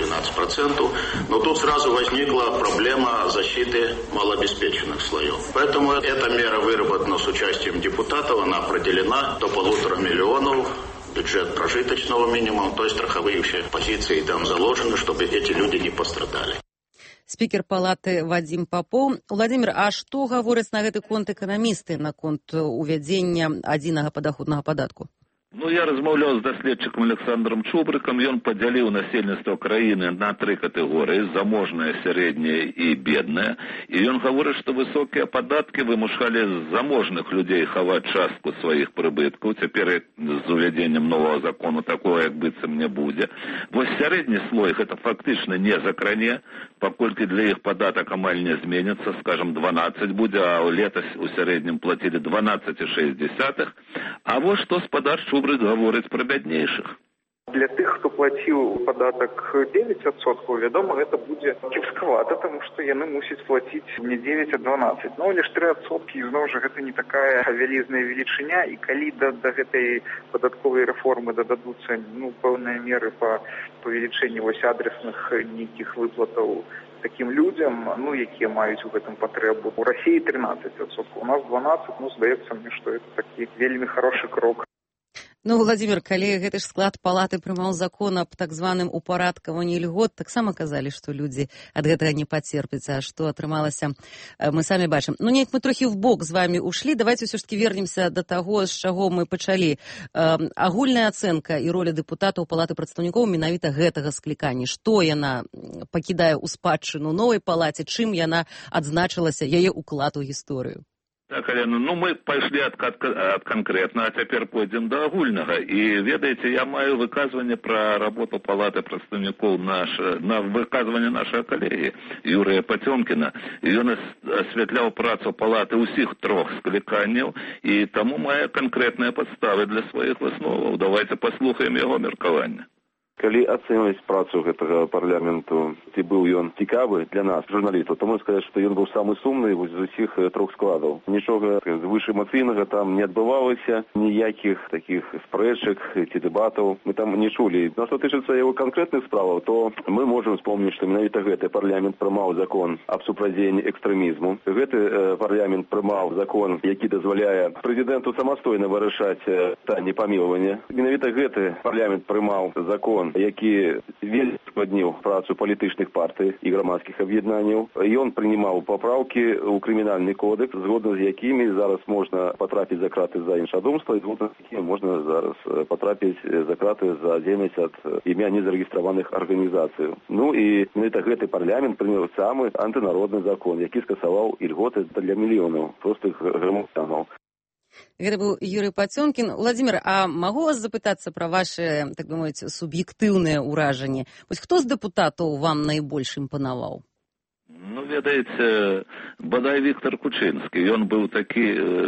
тринадцать процентов. Но тут сразу возникла проблема защиты малообеспеченных слоев. Поэтому эта мера выработана с участием депутатов, она определена до полутора миллионов. Бюджет прожиточного минимума, то есть страховые позиции там заложены, чтобы эти люди не пострадали. Спикер палаты Вадим Попов. Владимир, а што гавораць на гэты конт эканамісты наконт увядзення адзінага падаходнага падатку? Ну, я размаўляў з даследчыкам Александром Чубрыкам, ён падзяліў насельніцтва краіны на тры катэгорыі: заможнае, сярэдняе і беднае. І ён гаворыць, што высокія падаткі вымушалі заможных людзей хаваць частку сваіх прыбыткаў. Цяпер з увядзеннем новага закону такое, як быццам, не будзе. Вось сярэдні слой гэта фактычна не закране, паколькі для іх падатак амаль не зменіцца, скажам, дванаццаць будзе, а летась у сярэднім плацілі дванаццаць і шэсць дзесятых. А вось што спадар Чубрык гаворыць пра бяднейшых. Для тых, хто плаціў падатак девять адсоткаў, вядома, гэта будзе кепскавата, таму што яны мусяць плаціць не девять, а дванаццаць. Но лишь тры адсоткі, зноў жа, гэта не такая вялізная велічыня, і калі да, да гэтай падатковай рэформы дададуцца, ну, пэўныя меры па павелічэнні вось адресных нейкіх выплатаў таким людям, ну, якія маюць у гэтым патрэбу. У Расіі тринадцать адсоткаў, у нас дванаццаць, ну, здаецца мне, што это такі вельмі хорошы крок. Ну, Владимир, калі гэты ж склад палаты прымаў закон аб так званым упарадкаванні льгот, таксама казалі, што людзі ад гэтага не пацерпяць, а што атрымалася, мы самі бачым. Ну, неяк мы трохі в бок з вами ушлі, давайте ўсё ж таки вернемся да таго, з чаго мы пачалі. Агульная ацэнка і роля дэпутатаў палаты прадстаўнікоў менавіта гэтага склікання. Што яна пакідае ў спадчыну новай палаце, чым яна адзначылася, яе ўклад у гісторыю? Так, Алена, ну мы пайшлі ад, ад, ад канкрэтна, а цяпер пойдзем да агульнага. І, ведаеце, я маю выказванне пра работу палаты прадстаўнікоў наш, на выказванне нашага калегі Юрыя Пацёмкіна. І ён асвятляў працу палаты ўсіх трох скліканняў, і таму мае канкрэтныя падставы для сваіх высноваў. Давайте паслухаем яго меркаванне. Калі ацэньваць працу гэтага парламенту, ці быў ён цікавы для нас, журналістаў, то можна сказаць, што ён быў самы сумны з усіх трох складаў. Нічога звышэмацыйнага там не адбывалася, ніякіх такіх спрэчак ці дэбатаў мы там не чулі. На што тычыцца яго канкрэтных справаў, то мы можам вспомніць, што менавіта гэты парламент прымаў закон аб супрадзеянні экстрэмізму. Гэты э, парламент прымаў закон, які дазваляе прэзідэнту самастойна вырашаць пытанні памілавання. Менавіта гэты парламент прымаў закон, які вельмі складніў працу палітычных партый і грамадскіх аб'яднанняў. Ён прынимаў папраўкі ў крымінальны кодекс, згодна з якімі зараз можна патрапіць за краты за іншадумства, і згодна з якімі можна зараз патрапіць за краты за дзейнасць ад імя незарэгістраваных арганізацый. Ну і менавіта гэты парламент прыняў самы антынародны закон, які скасаваў ільготы для мільёнаў простых грамадзянаў. Гэта быў Юрый Пацёмкін. Владимир, а магу вас запытацца пра ваши, так бы мовіць, суб'ектыўныя ўражанні? Вось хто з дэпутатаў вам найбольш імпанаваў? Ну, ведаеце, бадай Віктор Кучынскі. Ён быў такі,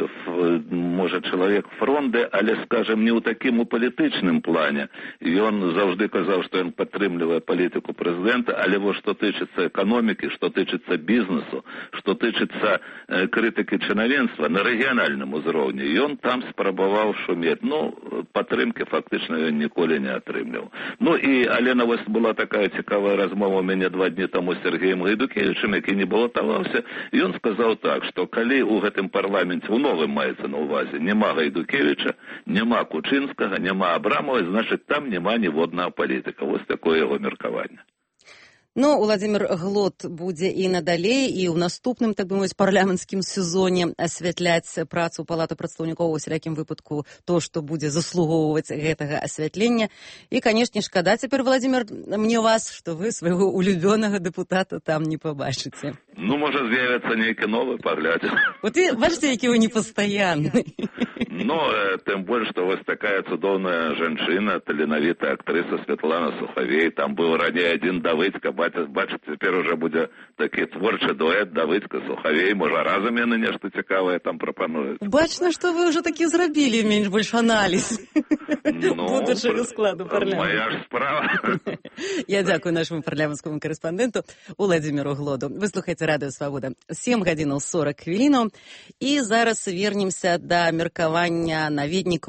можа, чалавек фронды, але, скажем, не ў такім у палітычным плане. Ён заўжды казаў, што ён падтрымлівае палітыку прэзідэнта, але вось што тычыцца эканомікі, што тычыцца бізнесу, што тычыцца крытыкі чынавенства на рэгіянальным узроўні, ён там спрабаваў шумець. Ну, падтрымкі фактычна ён ніколі не атрымліваў. Ну, і, Алена, вось была такая цікавая размова у мяне два дні таму з Сергеем Гайдукевічем, які не балатаваўся, і ён сказаў так, што калі ў гэтым парламенце, у новым маецца на ўвазе, няма Гайдукевіча, няма Кучынскага, няма Абрамова, значыць, там няма ніводнага палітыка. Вось такое яго меркаванне. Ну, Владимир Глот будзе і надалей, і ў наступным, так бы мовіць, парламенцкім сезоне асвятляць працу палаты прадстаўнікоў у усялякім выпадку то, што будзе заслугоўваць гэтага асвятлення. І, канешне, шкада цяпер, Владимир, мне вас, што вы свайго улюбёнага дэпутата там не пабачыце. Ну, можа, з'явіцца нейкі новы, паглядзім. Вот і бачыце, які вы непастаянны. Ну, тым больш, што вось такая цудоўная жанчына, таленавітая актрыса Святлана Сухавей, там быў раней адзін Давыдзька, бачыць, цяпер уже будзе такі творчы дуэт Давыдзька, Сухавей, можа, разам яны нешта цікавае там прапануюць. Бачна, што вы ўжо такі зрабілі менш-больш аналіз ну, будучага складу парламента. Моя ж справа. Я дзякую нашаму парламенцкаму корэспандэнту Уладзіміру Глоду. Вы слухаеце Радыё Свабода. сем гадзінаў сорак хвілінаў. І зараз вернемся да меркавання наведнікаў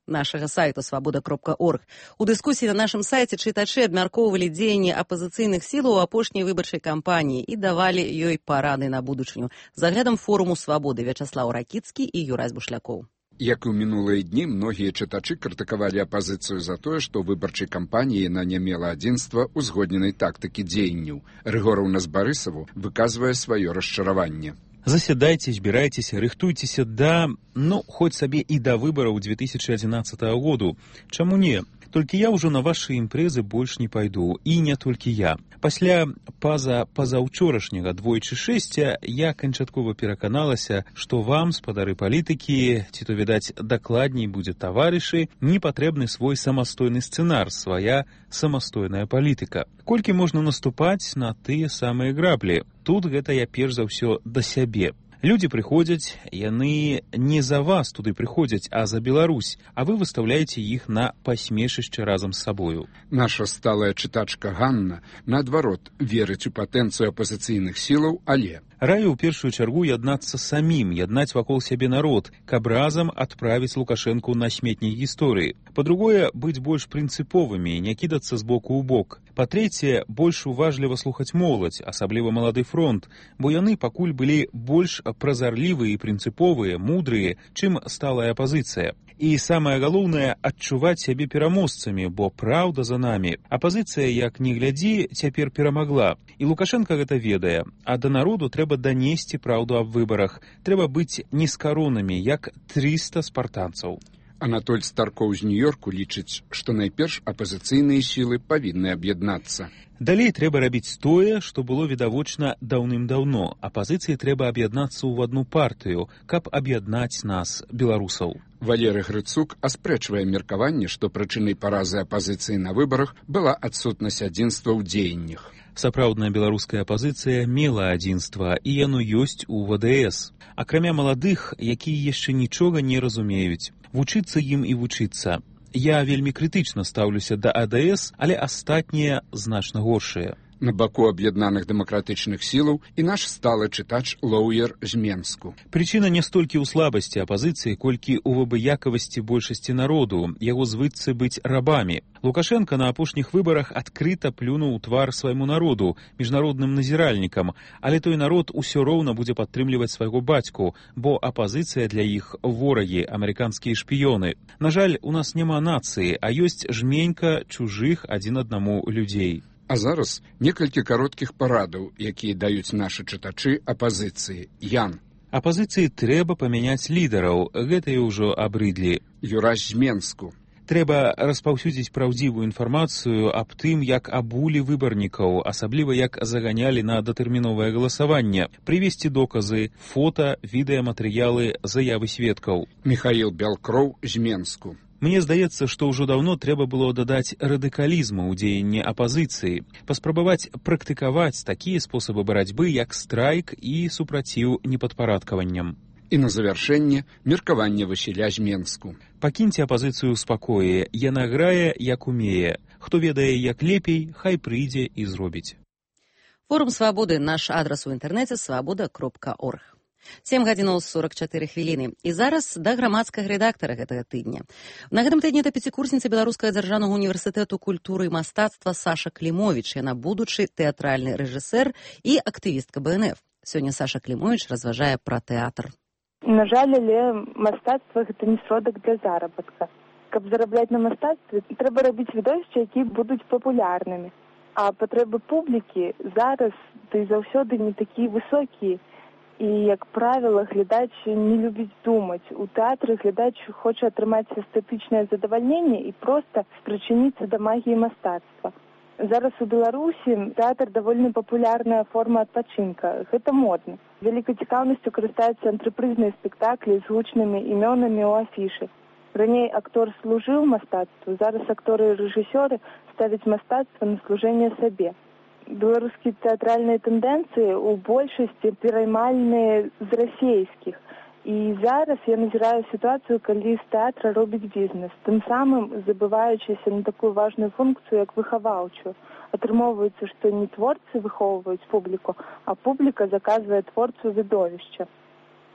нашага сайту свабода кропка орг. У дыскусіі на нашым сайце чытачы абмяркоўвалі дзеянні апазіцыйных сілаў у апошняй выбарчай кампаніі і давалі ёй парады на будучыню. З аглядам форуму «Свабоды» Вячаслаў Ракіцкі і Юрась Бушлякоў. Як і ў мінулыя дні, многія чытачы крытыкавалі апазіцыю за тое, што ў выбарчай кампаніі яна не мела адзінства узгодненай тактыкі дзеянняў. Рыгораў Назбарысаву выказвае сваё расчараванне. Засядайце, збірайцеся, рыхтуйцеся да, ну, хоць сабе і да выбараў две тысячи адзінаццатага году. Чаму не? Толькі я ўжо на вашы імпрэзы больш не пайду, і не толькі я. Пасля паза пазаўчорашняга двойчы шэсця я канчаткова пераканалася, што вам, спадары палітыкі, ці то, відаць, дакладней будзе таварышы, не патрэбны свой самастойны сцэнар, свая самастойная палітыка. Колькі можна наступаць на тыя самыя граблі? Тут гэта я перш за ўсё да сябе. Людзі прыходзяць, яны не за вас туды прыходзяць, а за Беларусь, а вы выстаўляеце іх на пасмешышча разам з сабою. Наша сталая чытачка Ганна, наадварот, верыць у патэнцыю апазіцыйных сілаў, але... Раю ў першую чаргу яднацца самім, яднаць вакол сябе народ, каб разам адправіць Лукашэнку на сметнік гісторыі. Па-другое, быць больш прынцыповымі, не кідацца з боку ў бок. Па-трэцяе, больш уважліва слухаць моладзь, асабліва малады фронт, бо яны пакуль былі больш празарлівыя і прынцыповыя, мудрыя, чым сталая апазіцыя. І самае галоўнае, адчуваць сябе пераможцамі, бо праўда за намі. Апазіцыя, як ні глядзі, цяпер перамагла. І Лукашенка гэта ведае. А да народу трэба данесці праўду аб выбарах. Трэба быць нескаронамі, як трыста спартанцаў. Анатоль Старкоў з Нью-Йорку лічыць, што найперш апазіцыйныя сілы павінны аб'яднацца. Далей трэба рабіць тое, што было відавочна даўным-даўно. Апазіцыі трэба аб'яднацца ў адну партыю, каб аб'яднаць нас, беларусаў. Валерый Грыцук аспрэчвае меркаванне, што прычынай паразы апазіцыі на выбарах была адсутнасць адзінства ў дзеяннях. Сапраўдная беларуская апазіцыя мела адзінства, і яно ёсць у вэ дэ эс. Акрамя маладых, якія яшчэ нічога не разумеюць. Вучыцца ім і вучыцца. Я вельмі крытычна стаўлюся да а дэ эс, але астатнія значна горшыя. На баку аб'яднаных дэмакратычных сілаў і наш сталы чытач Лоўер з Менску. Прычына не столькі ў слабасці апазіцыі, колькі ў вабыякавасці большасці народу, яго звыцца быць рабамі. Лукашенка на апошніх выбарах адкрыта плюнуў у твар свайму народу, міжнародным назіральнікам, але той народ усё роўна будзе падтрымліваць свайго бацьку, бо апазіцыя для іх ворагі, амерыканскія шпіёны. На жаль, у нас няма нацыі, а ёсць жменька чужых адзін аднаму людзей. А зараз некалькі кароткіх парадаў, якія даюць нашы чытачы апазіцыі. Ян. Апазіцыі трэба памяняць лідараў, гэтыя ўжо абрыдлі. Юрась з Менску. Трэба распаўсюдзіць праўдзівую інфармацыю аб тым, як абулі выбарнікаў, асабліва як заганялі на датэрміновае галасаванне, прывесці доказы, фота, відэаматэрыялы, заявы сведкаў. Михаил Бялкроў з Менску. Мне здаецца, што ўжо даўно трэба было дадаць радыкалізму ў дзеянні апазіцыі, паспрабаваць практыкаваць такія спосабы барацьбы, як страйк і супраціў непадпарадкаванням. І на завяршэнне меркаванне Васіля з Менску. Пакіньце апазіцыю ў спакоі, яна грае, як умее. Хто ведае, як лепей, хай прыйдзе і зробіць. Форум «Свабоды», наш адрас у інтэрнэце свабода кропка орг. сем гадзінаў сорок чатыры хвіліны. І зараз да грамадскага рэдактара гэтага тыдня. На гэтым тыдні это пяцікурсніца Беларускага дзяржаўнага універсітэту культуры і мастацтва Саша Клімовіч. Яна будучы тэатральны рэжысэр і актывістка бэ эн эф. Сёння Саша Клімовіч разважае пра тэатр. На жаль, але мастацтва гэта не сродак для заработка. Каб зарабляць на мастацтве, трэба рабіць відовішчы, якія будуць папулярнымі. А патрэбы публікі зараз ды заўсёды не такія высокія. І, як правіла, глядач не любіць думаць. У тэатры глядач хоча атрымаць эстэтычнае задавальненне і проста спрычыніцца да магіі мастацтва. Зараз у Беларусі тэатр даволі папулярная форма адпачынка. Гэта модна. Вялікай цікаўнасцю карыстаюцца антрапрызныя спектаклі з гучнымі імёнамі ў афішы. Раней актор служыў мастацтву, зараз акторы і рэжысёры ставяць мастацтва на служэнне сабе. Беларускія тэатральныя тэндэнцыі ў большасці пераймальныя з расейскіх. І зараз я назіраю сітуацыю, калі з тэатра робіць бізнес, тым самым забываючыся на такую важную функцыю, як выхаваўчую. Атрымоўваецца, што не творцы выхоўваюць публіку, а публіка заказвае творцу відовішча.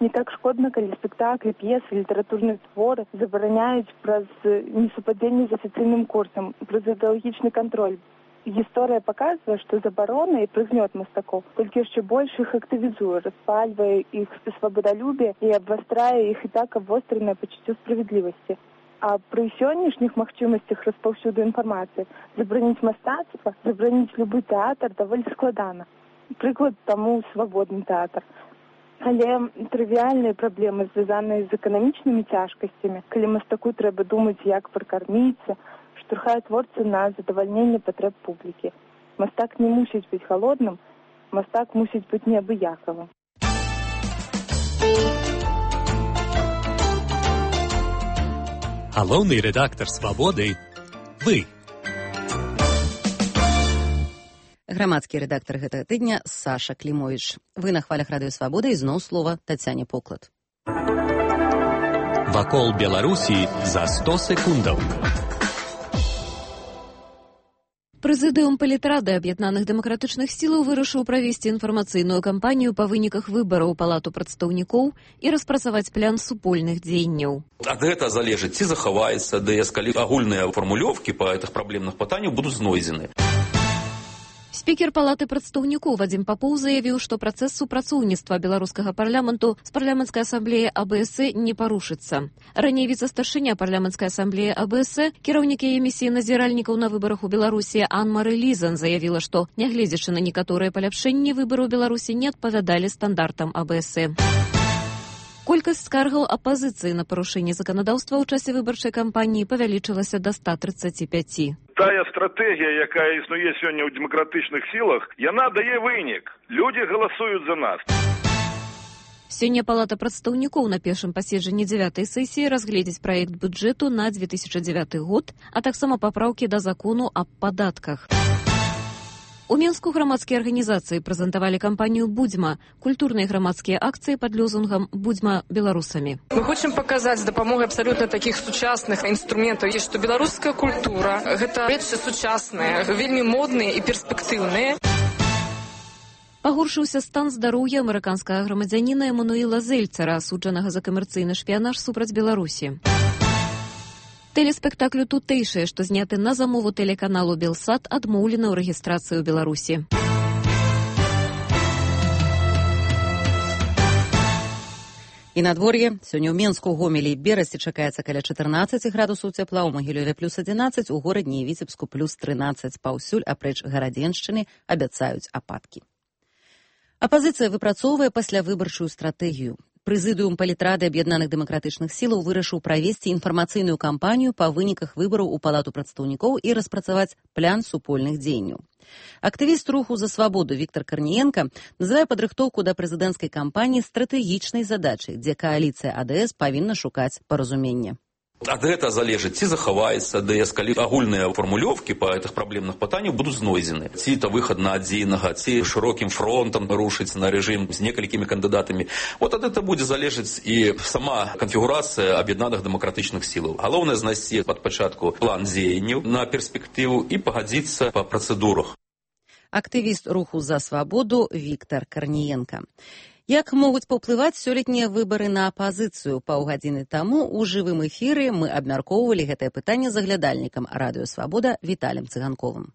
не так шкодна, калі спектаклі, п'есы, літаратурныя творы забараняюць праз несупадзенне з афіцыйным курсам, праз ідэалагічны кантроль. Гісторыя паказвае, што забарона і прыгнёт мастакоў толькі яшчэ больш іх актывізуе, распальвае іх свабодалюбе і абвастрае іх і так абвостранае пачуццё справядлівасці. А пры сённяшніх магчымасцях распаўсюду інфармацыі забараніць мастацтва, забараніць любы тэатр даволі складана. Прыклад таму свабодны тэатр. Але трывіальныя праблемы, звязаныя з эканамічнымі цяжкасцямі, калі мастаку трэба думаць, як пракарміцца, штурхае творцы на задавальненне патрэб публікі. Мастак не мусіць быць халодным, мастак мусіць быць неабыякавым. Галоўны рэдактар «Свабоды» – вы. Грамадскі рэдактар гэтага тыдня Саша Клімовіч. Вы на хвалях радыё «Свабода» і зноў слова Тацяне Поклад. Вакол Беларусі за сто секундаў. Прэзідыум палітрады аб'яднаных дэмакратычных сілаў вырашыў правесці інфармацыйную кампанію па выніках выбараў у палату прадстаўнікоў і распрацаваць план супольных дзеянняў. Ад гэта залежыць, ці захаваецца ДС, калі агульныя фармулёўкі па гэтых праблемных пытаннях будуць знойдзены. Спікер палаты прадстаўнікоў Вадзім Папоў заявіў, што працэс супрацоўніцтва беларускага парламенту з парламенцкай асамблеі АБС не парушыцца. Раней віцэ-старшыня парламенцкай асамблеі АБС, кіраўнік яе місіі назіральнікаў на выбарах у Беларусі Ан-Мары Лізан заявіла, што, нягледзячы на некаторыя паляпшэнні, выбары ў Беларусі не адпавядалі стандартам АБС. Колькасць скаргаў апазіцыі на парушэнне заканадаўства ў часе выбарчай кампаніі павялічылася да ста трыццаці пяці. Тая стратэгія, якая існуе сёння ў дэмакратычных сілах, яна дае вынік. Людзі галасуюць за нас. Сёння палата прадстаўнікоў на першым паседжанні дзявятай сесіі разгледзіць праект бюджэту на дзве тысячы дзявяты год, а таксама папраўкі да закону аб падатках. У Менску грамадскія арганізацыі прэзентавалі кампанію «Будзьма» – культурныя грамадскія акцыі пад лозунгам «Будзьма беларусамі». Мы хочам паказаць з дапамогай абсалютна такіх сучасных інструментаў, што беларуская культура – гэта рэчы сучасныя, вельмі модныя і перспектыўныя. Пагоршыўся стан здароўя амерыканскага грамадзяніна Эмануіла Зельцара, асуджанага за камерцыйны шпіянаж супраць Беларусі. Тэлеспектаклю «Тутэйшае», што зняты на замову тэлеканалу «Белсат», адмоўлена ў рэгістрацыі ў Беларусі. І надвор'е. Сёння ў Менску, Гомелі і Берасці чакаецца каля чатырнаццаці градусаў цяпла, у Магілёве плюс адзінаццаць, у горадні і Віцебску плюс трынаццаць. Паўсюль, апрэч гарадзеншчыны, абяцаюць ападкі. Апазіцыя выпрацоўвае паслявыбарчую стратэгію. Прэзідыум палітрады аб'яднаных дэмакратычных сілаў вырашыў правесці інфармацыйную кампанію па выніках выбараў у палату прадстаўнікоў і распрацаваць план супольных дзеянняў. Актывіст руху за свабоду Віктар Карніенка называе падрыхтоўку да прэзідэнцкай кампаніі стратэгічнай задачай, дзе кааліцыя АДС павінна шукаць паразуменне. Ад гэта залежыць, ці захаваецца ДС, калі агульныя фармулёўкі па гэтых праблемных пытаннях будуць знойдзены. Ці то выхад на адзінага, ці шырокім фронтам рушыць на рэжым з некалькімі кандыдатамі. Вот ад гэта будзе залежыць і сама канфігурацыя аб'яднаных дэмакратычных сілаў. Галоўнае знайсці ад пачатку план дзеянняў на перспектыву і пагадзіцца па працэдурах. Актывіст руху за свабоду Віктар Карніенка. Як могуць паўплываць сёлетнія выбары на апазіцыю? Паўгадзіны таму ў жывым эфіры мы абмяркоўвалі гэтае пытанне з аглядальнікам радыё «Свабода» Віталем Цыганковым.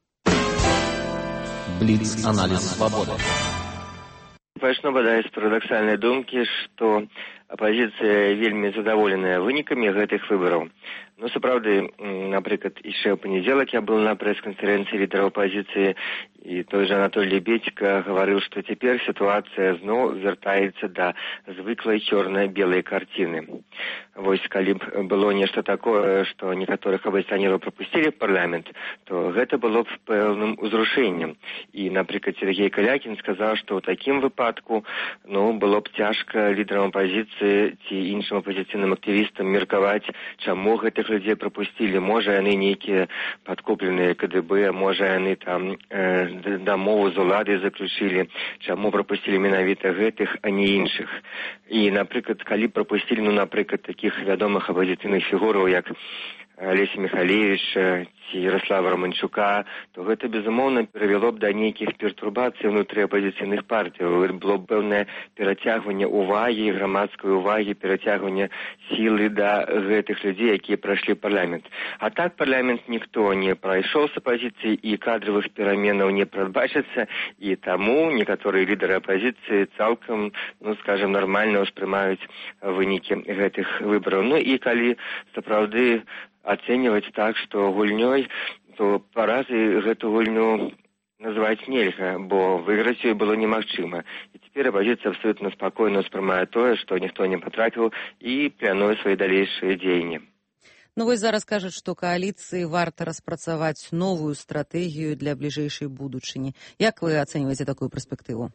Бліц-аналіз «Свабода». Пачну бадай з парадаксальнай думкі, што апазіцыя вельмі задаволеная вынікамі гэтых выбараў. Ну, сапраўды, напрыклад, яшчэ ў панядзелак я быў на прэс-канферэнцыі лідараў апазіцыі, і той жа Анатолій Лебедзька гаварыў, што цяпер сітуацыя зноў вяртаецца да звыклай чорна-белай карціны. Вось, калі б было нешта такое, што некаторых абайцанераў прапусцілі в парламент, то гэта было б пэўным узрушэннем. І, напрыклад, Сергей Калякін сказаў, што ў такім выпадку, ну, было б цяжка лідарам апазіцыі ці іншым апазіцыйным актывістам меркаваць, чаму гэтых людзей прапусцілі. Можа, яны нейкія падкупленыя КДБ, можа, яны там э, дамову з уладай заключылі, чаму прапусцілі менавіта гэтых, а не іншых. І, напрыклад, калі прапусцілі, ну, напрыклад, такіх вядомых апазіцыйных фігураў, як Алеся Михалевича ці Ярослава Романчука, то гэта, безумоўна, прывяло б да нейкіх пертурбацый внутры апазіцыйных партыяў. Гэта было б пэўнае перацягванне ўвагі, грамадскай увагі, перацягванне сілы да гэтых людзей, якія прайшлі парламент. А так парламент ніхто не прайшоў з апазіцыі, і кадравых пераменаў не прадбачыцца, і таму некаторыя лідары апазіцыі цалкам, ну, скажем, нармальна ўспрымаюць вынікі гэтых выбараў. Ну і калі сапраўды ацэньваць так, што гульнёй, то паразы гэту гульню называць нельга, бо выйграць ёй было немагчыма. І цяпер апазіцыя абсалютна спакойна ўспрымае тое, што ніхто не патрапіў, і плануе свае далейшыя дзеянні. Ну, вось зараз кажуць, што кааліцыі варта распрацаваць новую стратэгію для бліжэйшай будучыні. Як вы ацэньваеце такую перспектыву?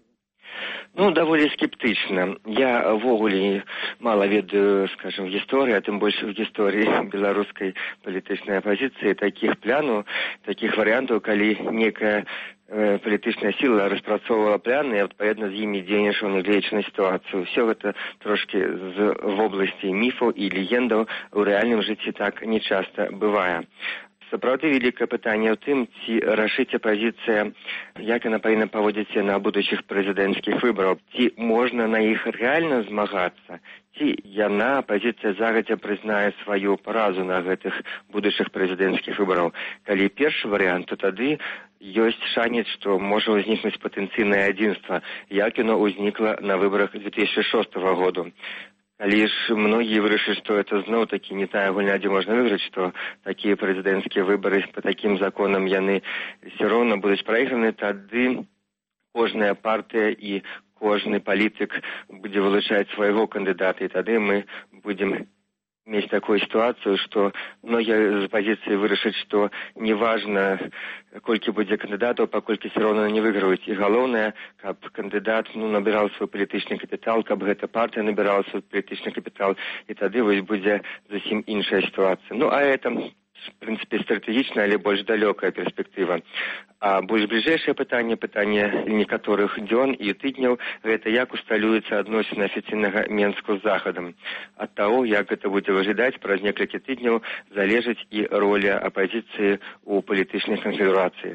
Ну, даволі скептычна. Я ввогуле мала ведаю, скажем, гісторыі, а тым больш в гісторыі беларускай палітычнай апазіцыі такіх планаў, такіх варыянтаў, калі некая э, палітычная сіла распрацоўвала пляны і адпаведна з імі дзейнічала, нягледзячы на сітуацыю. Усё гэта трошкі з вобласці міфаў і легендаў, у рэальным жыцці так не часта бывае. Сапраўды вялікае пытанне ў тым, ці рашыць апазіцыя, як яна павінна паводзіць на будучых прэзідэнцкіх выбараў, ці можна на іх рэальна змагацца, ці яна, апазіцыя, загадзя прызнае сваю паразу на гэтых будучых прэзідэнцкіх выбараў. Калі першы варыянт, то тады ёсць шанец, што можа ўзнікнуць патэнцыйнае адзінства, як яно ўзнікла на выбарах две тысячи шостага году. Калі ж многія вырашылі, што это зноў-такі не тая гульня, дзе можна выйграць, што такія прэзідэнцкія выбары па такім законам яны все роўна будуць прайграны, тады кожная партыя і кожны палітык будзе вылучаць свайго кандыдата, і тады мы будзем мець такую сітуацыю, што многія з апазіцыі вырашаць, што неважна, колькі будзе кандыдатаў, паколькі все роўна не выйграюць. І галоўнае, каб кандыдат ну, набіраў свой палітычны капітал, каб гэта партыя набірала свой палітычны капітал, і тады вось будзе зусім іншая сітуацыя. Ну, а это, в прынцыпе, стратэгічная, але больш далёкая перспектыва. А больш бліжэйшае пытанне, пытанне некаторых дзён і тыдняў, гэта як усталююцца адносіны афіцыйнага Менску з Захадам. Ад таго, як гэта будзе выглядаць праз некалькі тыдняў, залежыць і роля апазіцыі ў палітычнай канфігурацыі.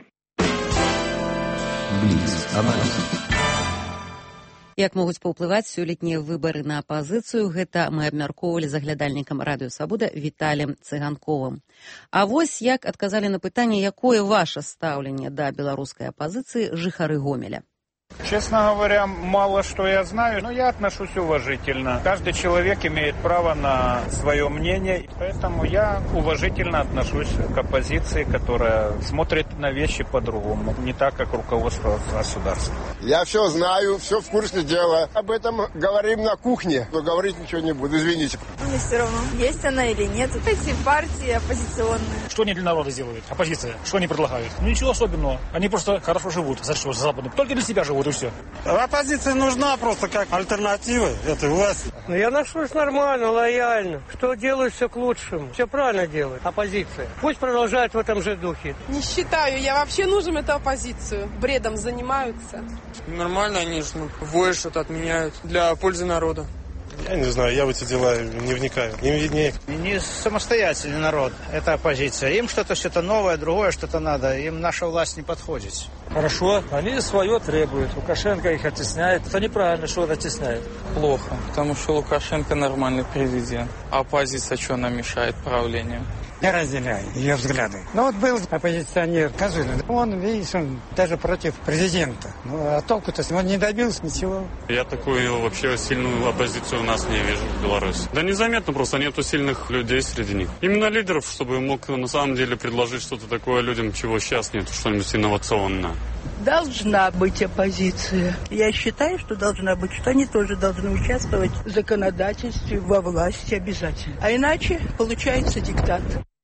Як могуць паўплываць сёлетнія выбары на апазіцыю, гэта мы абмяркоўвалі з аглядальнікам Радыё Свабода Віталіем Цыганковым. А вось як адказалі на пытанне, якое ваша стаўленне да беларускай апазіцыі жыхары Гомеля. Честно говоря, мало что я знаю, но я отношусь уважительно. Каждый человек имеет право на свое мнение, поэтому я уважительно отношусь к оппозиции, которая смотрит на вещи по-другому, не так, как руководство государства. Я все знаю, все в курсе дела. Об этом говорим на кухне, но говорить ничего не буду, извините. Мне все равно, есть она или нет. Эти партии оппозиционные. Что они для народа делают? Оппозиция. Что они предлагают? Ну, ничего особенного. Они просто хорошо живут. За что? За западным. Только для себя живут. Все. Оппозиция нужна просто как альтернатива этой власти. Ну, я отношусь нормально, лояльно. Что делают, все к лучшему. Все правильно делают. Оппозиция. Пусть продолжает в этом же духе. Не считаю. Я вообще нужен эту оппозицию. Бредом занимаются. Нормально они же ну, воют, что-то отменяют для пользы народа. Я не знаю, я в эти дела не вникаю. Им виднее. Не самостоятельный народ, это оппозиция. Им что-то что-то новое, другое что-то надо. Им наша власть не подходит. Хорошо, они свое требуют. Лукашенко их оттесняет. Это неправильно, что он оттесняет. Плохо, потому что Лукашенко нормальный президент. А оппозиция что нам мешает правлению? Я разделяю ее взгляды. Ну вот был оппозиционер Козырин. Он, видишь, он даже против президента. Ну а толку-то он не добился ничего. Я такую вообще сильную оппозицию у нас не вижу в Беларуси. Да незаметно, просто нету сильных людей среди них. Именно лидеров, чтобы мог на самом деле предложить что-то такое людям, чего сейчас нет, что-нибудь инновационное. Должна быть оппозиция. Я считаю, что должна быть, что они тоже должны участвовать в законодательстве, во власти обязательно. А иначе получается диктат.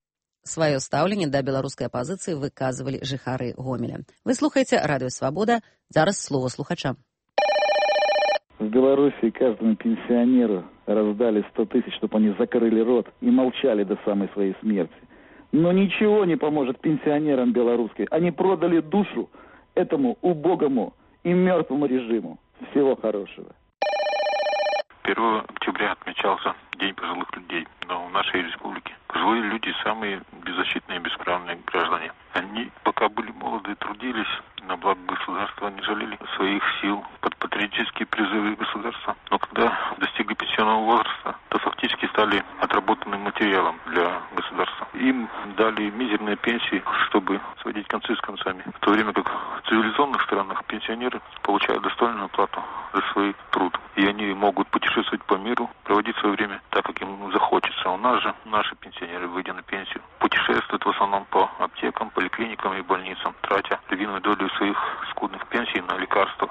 Сваё стаўленне да беларускай апазіцыі выказвалі жыхары Гомеля. Вы слухаеце Радыё Свабода. Зараз слово слухача. В Беларуси каждому пенсионеру раздали сто тысяч, чтобы они закрыли рот и молчали до самой своей смерти. Но ничего не поможет пенсионерам белорусской. Они продали душу этому убогому и мертвому режиму. Всего хорошего. первого октября отмечался День пожилых людей. Но в нашей республике, Пожилые люди самые беззащитные и бесправные граждане. Они, пока были молоды, трудились на благо государства, не жалели своих сил под патриотические призывы государства. Но когда достигли пенсионного возраста, то фактически стали отработанным материалом для государства. Им дали мизерные пенсии, чтобы сводить концы с концами. В то время как в цивилизованных странах пенсионеры получают достойную оплату за свой труд. И они могут путешествовать по миру, проводить свое время так, как им захочется. У нас же наши пенсионеры, выйдя на пенсию, путешествуют в основном по аптекам, поликлиникам и больницам, тратя львиную долю своих скудных пенсий на лекарства.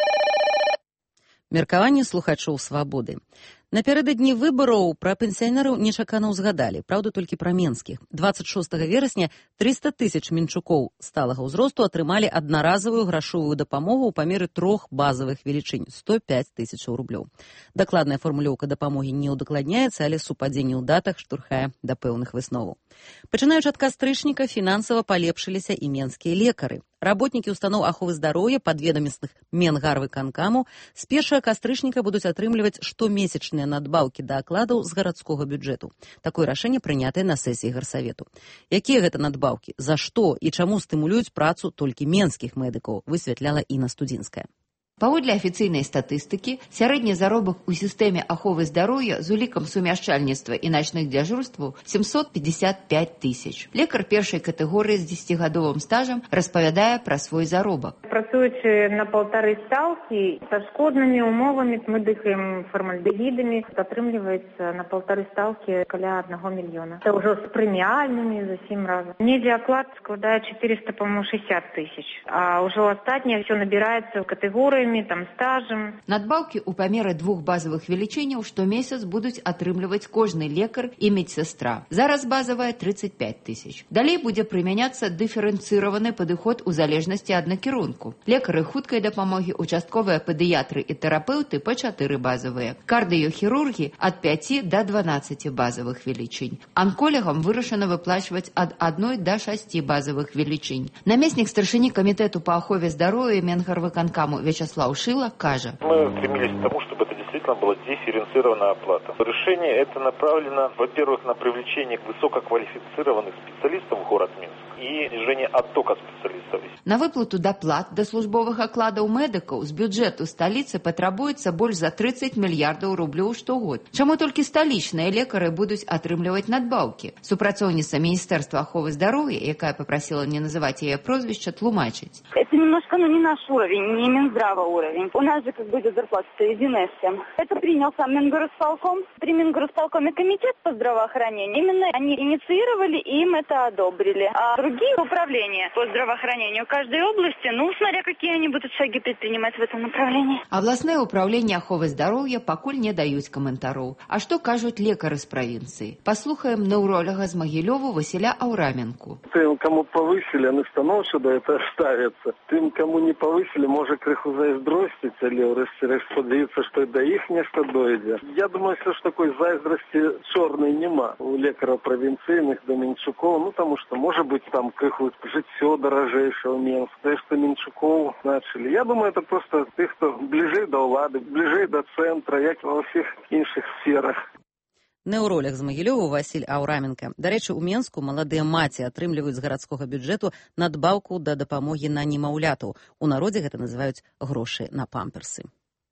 Меркаванне слухачоў свабоды. Напярэдадні выбараў пра пенсіянераў нечакана ўзгадалі, праўда, толькі пра менскіх. дваццаць шостага верасня трыста тысяч менчукоў сталага ўзросту атрымалі аднаразавую грашовую дапамогу ў памеры трох базавых велічынь – сто пяць тысячаў рублёў. Дакладная фармулёўка дапамогі не ўдакладняецца, але супадзенне ў датах штурхае да пэўных высноваў. Пачынаючы ад кастрычніка, фінансава палепшыліся і менскія лекары. Работнікі устаноў аховы здароўя падведамасных Менгарвыканкаму з першага кастрычніка будуць атрымліваць штомесячныя надбаўкі да акладаў з гарадскога бюджэту. Такое рашэнне прынятае на сесіі гарсавету. Якія гэта надбаўкі, за што і чаму стымулююць працу толькі менскіх медыкаў, высвятляла Інна Студзінская. Паводле афіцыйнай статыстыкі, сярэдні заробак у сістэме аховы здароўя з улікам сумяшчальніцтва і начных дзяжурстваў сямсот пятьдесят пять тысяч. Лекар першай катэгорыі з дзесяцігадовым стажам распавядае пра свой заробак. Працуючы на паўтары стаўкі, са шкоднымі умовамі, мы дыхаем фармальдэгідамі, атрымліваецца на паўтары стаўкі каля аднаго мільёна. Це ўжо з прэміальнымі за сем разаў. Недзе аклад складае чатырыста шэсцьдзесят тысяч, а ўжо астатняе ўсё набіраецца ў катэгорыямі, там, стажам. Надбаўкі ў памеры двух базавых велічыняў штомесяц будуць атрымліваць кожны лекар і медсястра. Зараз базавая тридцать пять тысяч. Далей будзе прымяняцца дыферэнцыраваны падыход у залежнасці ад накірунку. Лекары хуткай дапамогі, участковыя педыятры і тэрапеўты па чатыры базавыя. Кардыёхірургі ад пяці да дванаццаці базавых велічынь. Анколягам вырашана выплачваць ад адной да шасці базавых велічынь. Намеснік старшыні камітэту па ахове здароўя Менгарвыканкаму Вячеслав Шила кажа. Мы стремились к тому, чтобы это действительно была дифференцированная оплата. Решение это направлено, во-первых, на привлечение высококвалифицированных специалистов в город Минск и снижение оттока специалистов. На выплату доплат да службовых акладаў медыкаў з бюджэту сталіцы патрабуецца больш за тридцать мільярдаў рублёў штогод. Чаму толькі сталічныя лекары будуць атрымліваць надбаўкі? Супрацоўніца Міністэрства аховы здароўя, якая попросила не называть ее прозвище, тлумачыць. Это немножко, ну, не наш уровень, не Минздрава уровень. У нас же как будет зарплата-то единая всем. Это принял сам Мингорисполком. При Мингорисполкоме комитет по здравоохранению. Именно они инициировали, и им это одобрили. А другие управления по здравоохранению каждой области, ну, смотря какие они будут шаги предпринимать в этом направлении. Областное управление аховы здароўя пакуль не даюць каментароў. А што кажуць лекары з правінцыі? Паслухаем неўролага з Магілёву Васіля Аўраменку. Тым, кому повысили, они становятся, да это ставится. Тым, кому не повысили, может крыху зайздростить, але сподівається, що до їх нечто дойде. Я думаю, що ж такої зайздрості чорної нема у лекарів провінційних до Мінчуков, ну тому що може бути там криху життя дорожейше у Мінську, те, що Мінчуков почали. Я думаю, це просто тих, хто ближче до влади, ближче до центру, як у всіх інших сферах. Неўролог з Магілёва Васіль Аўраменка. Дарэчы, у Менску маладыя маці атрымліваюць з гарадскога бюджэту надбаўку да дапамогі на немаўлятаў. У народзе гэта называюць грошы на памперсы.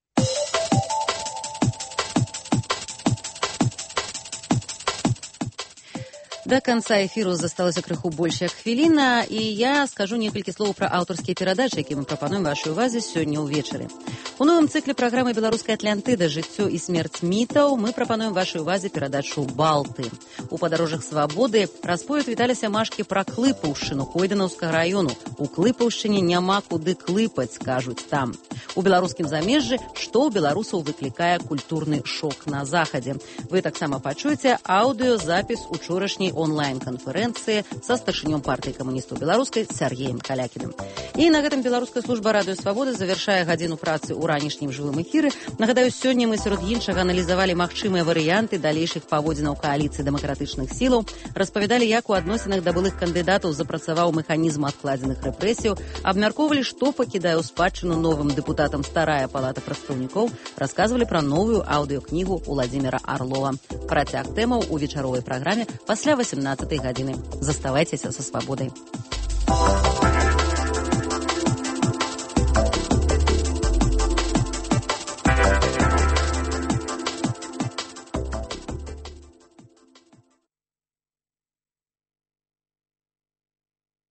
До конца эфіру засталася крыху больш як хвіліна, і я скажу некалькі слоў пра аўтарскія перадачы, які мы прапануем вашай увазе сёння ўвечары. У новым цыкле праграмы «Беларуская Атлантыда. Жыццё і смерць мітаў» мы прапануем вашай увазе перадачу «Балты». У падарожжах свабоды расповед Віталя Сямашкі пра Клыпаўшчыну Койданаўскага раёну. У Клыпаўшчыне няма куды клыпаць, кажуць там. У беларускім замежжы, што ў беларусаў выклікае культурны шок на захадзе. Вы таксама пачуеце аўдыёзапіс учорашняй онлайн-канферэнцыі са старшынём партыі камуністаў беларускай Сяргеем Калякіным. І на гэтым беларуская служба радыё Свабоды завяршае гадзіну працы ў ранішнім жывым эфіры. Нагадаю, сёння мы сярод іншага аналізавалі магчымыя варыянты далейшых паводзінаў кааліцыі дэмакратычных сілаў, распавядалі, як у адносінах да былых кандыдатаў запрацаваў механізм адкладзеных рэпрэсіяў, абмяркоўвалі, што пакідае ў спадчыну новым дэпутатам дэпутатам старая палата прадстаўнікоў расказвалі пра новую аўдыёкнігу Уладзіміра Арлова. Працяг тэмаў у вечаровай праграме пасля васемнаццатай гадзіны. Заставайцеся са свабодай.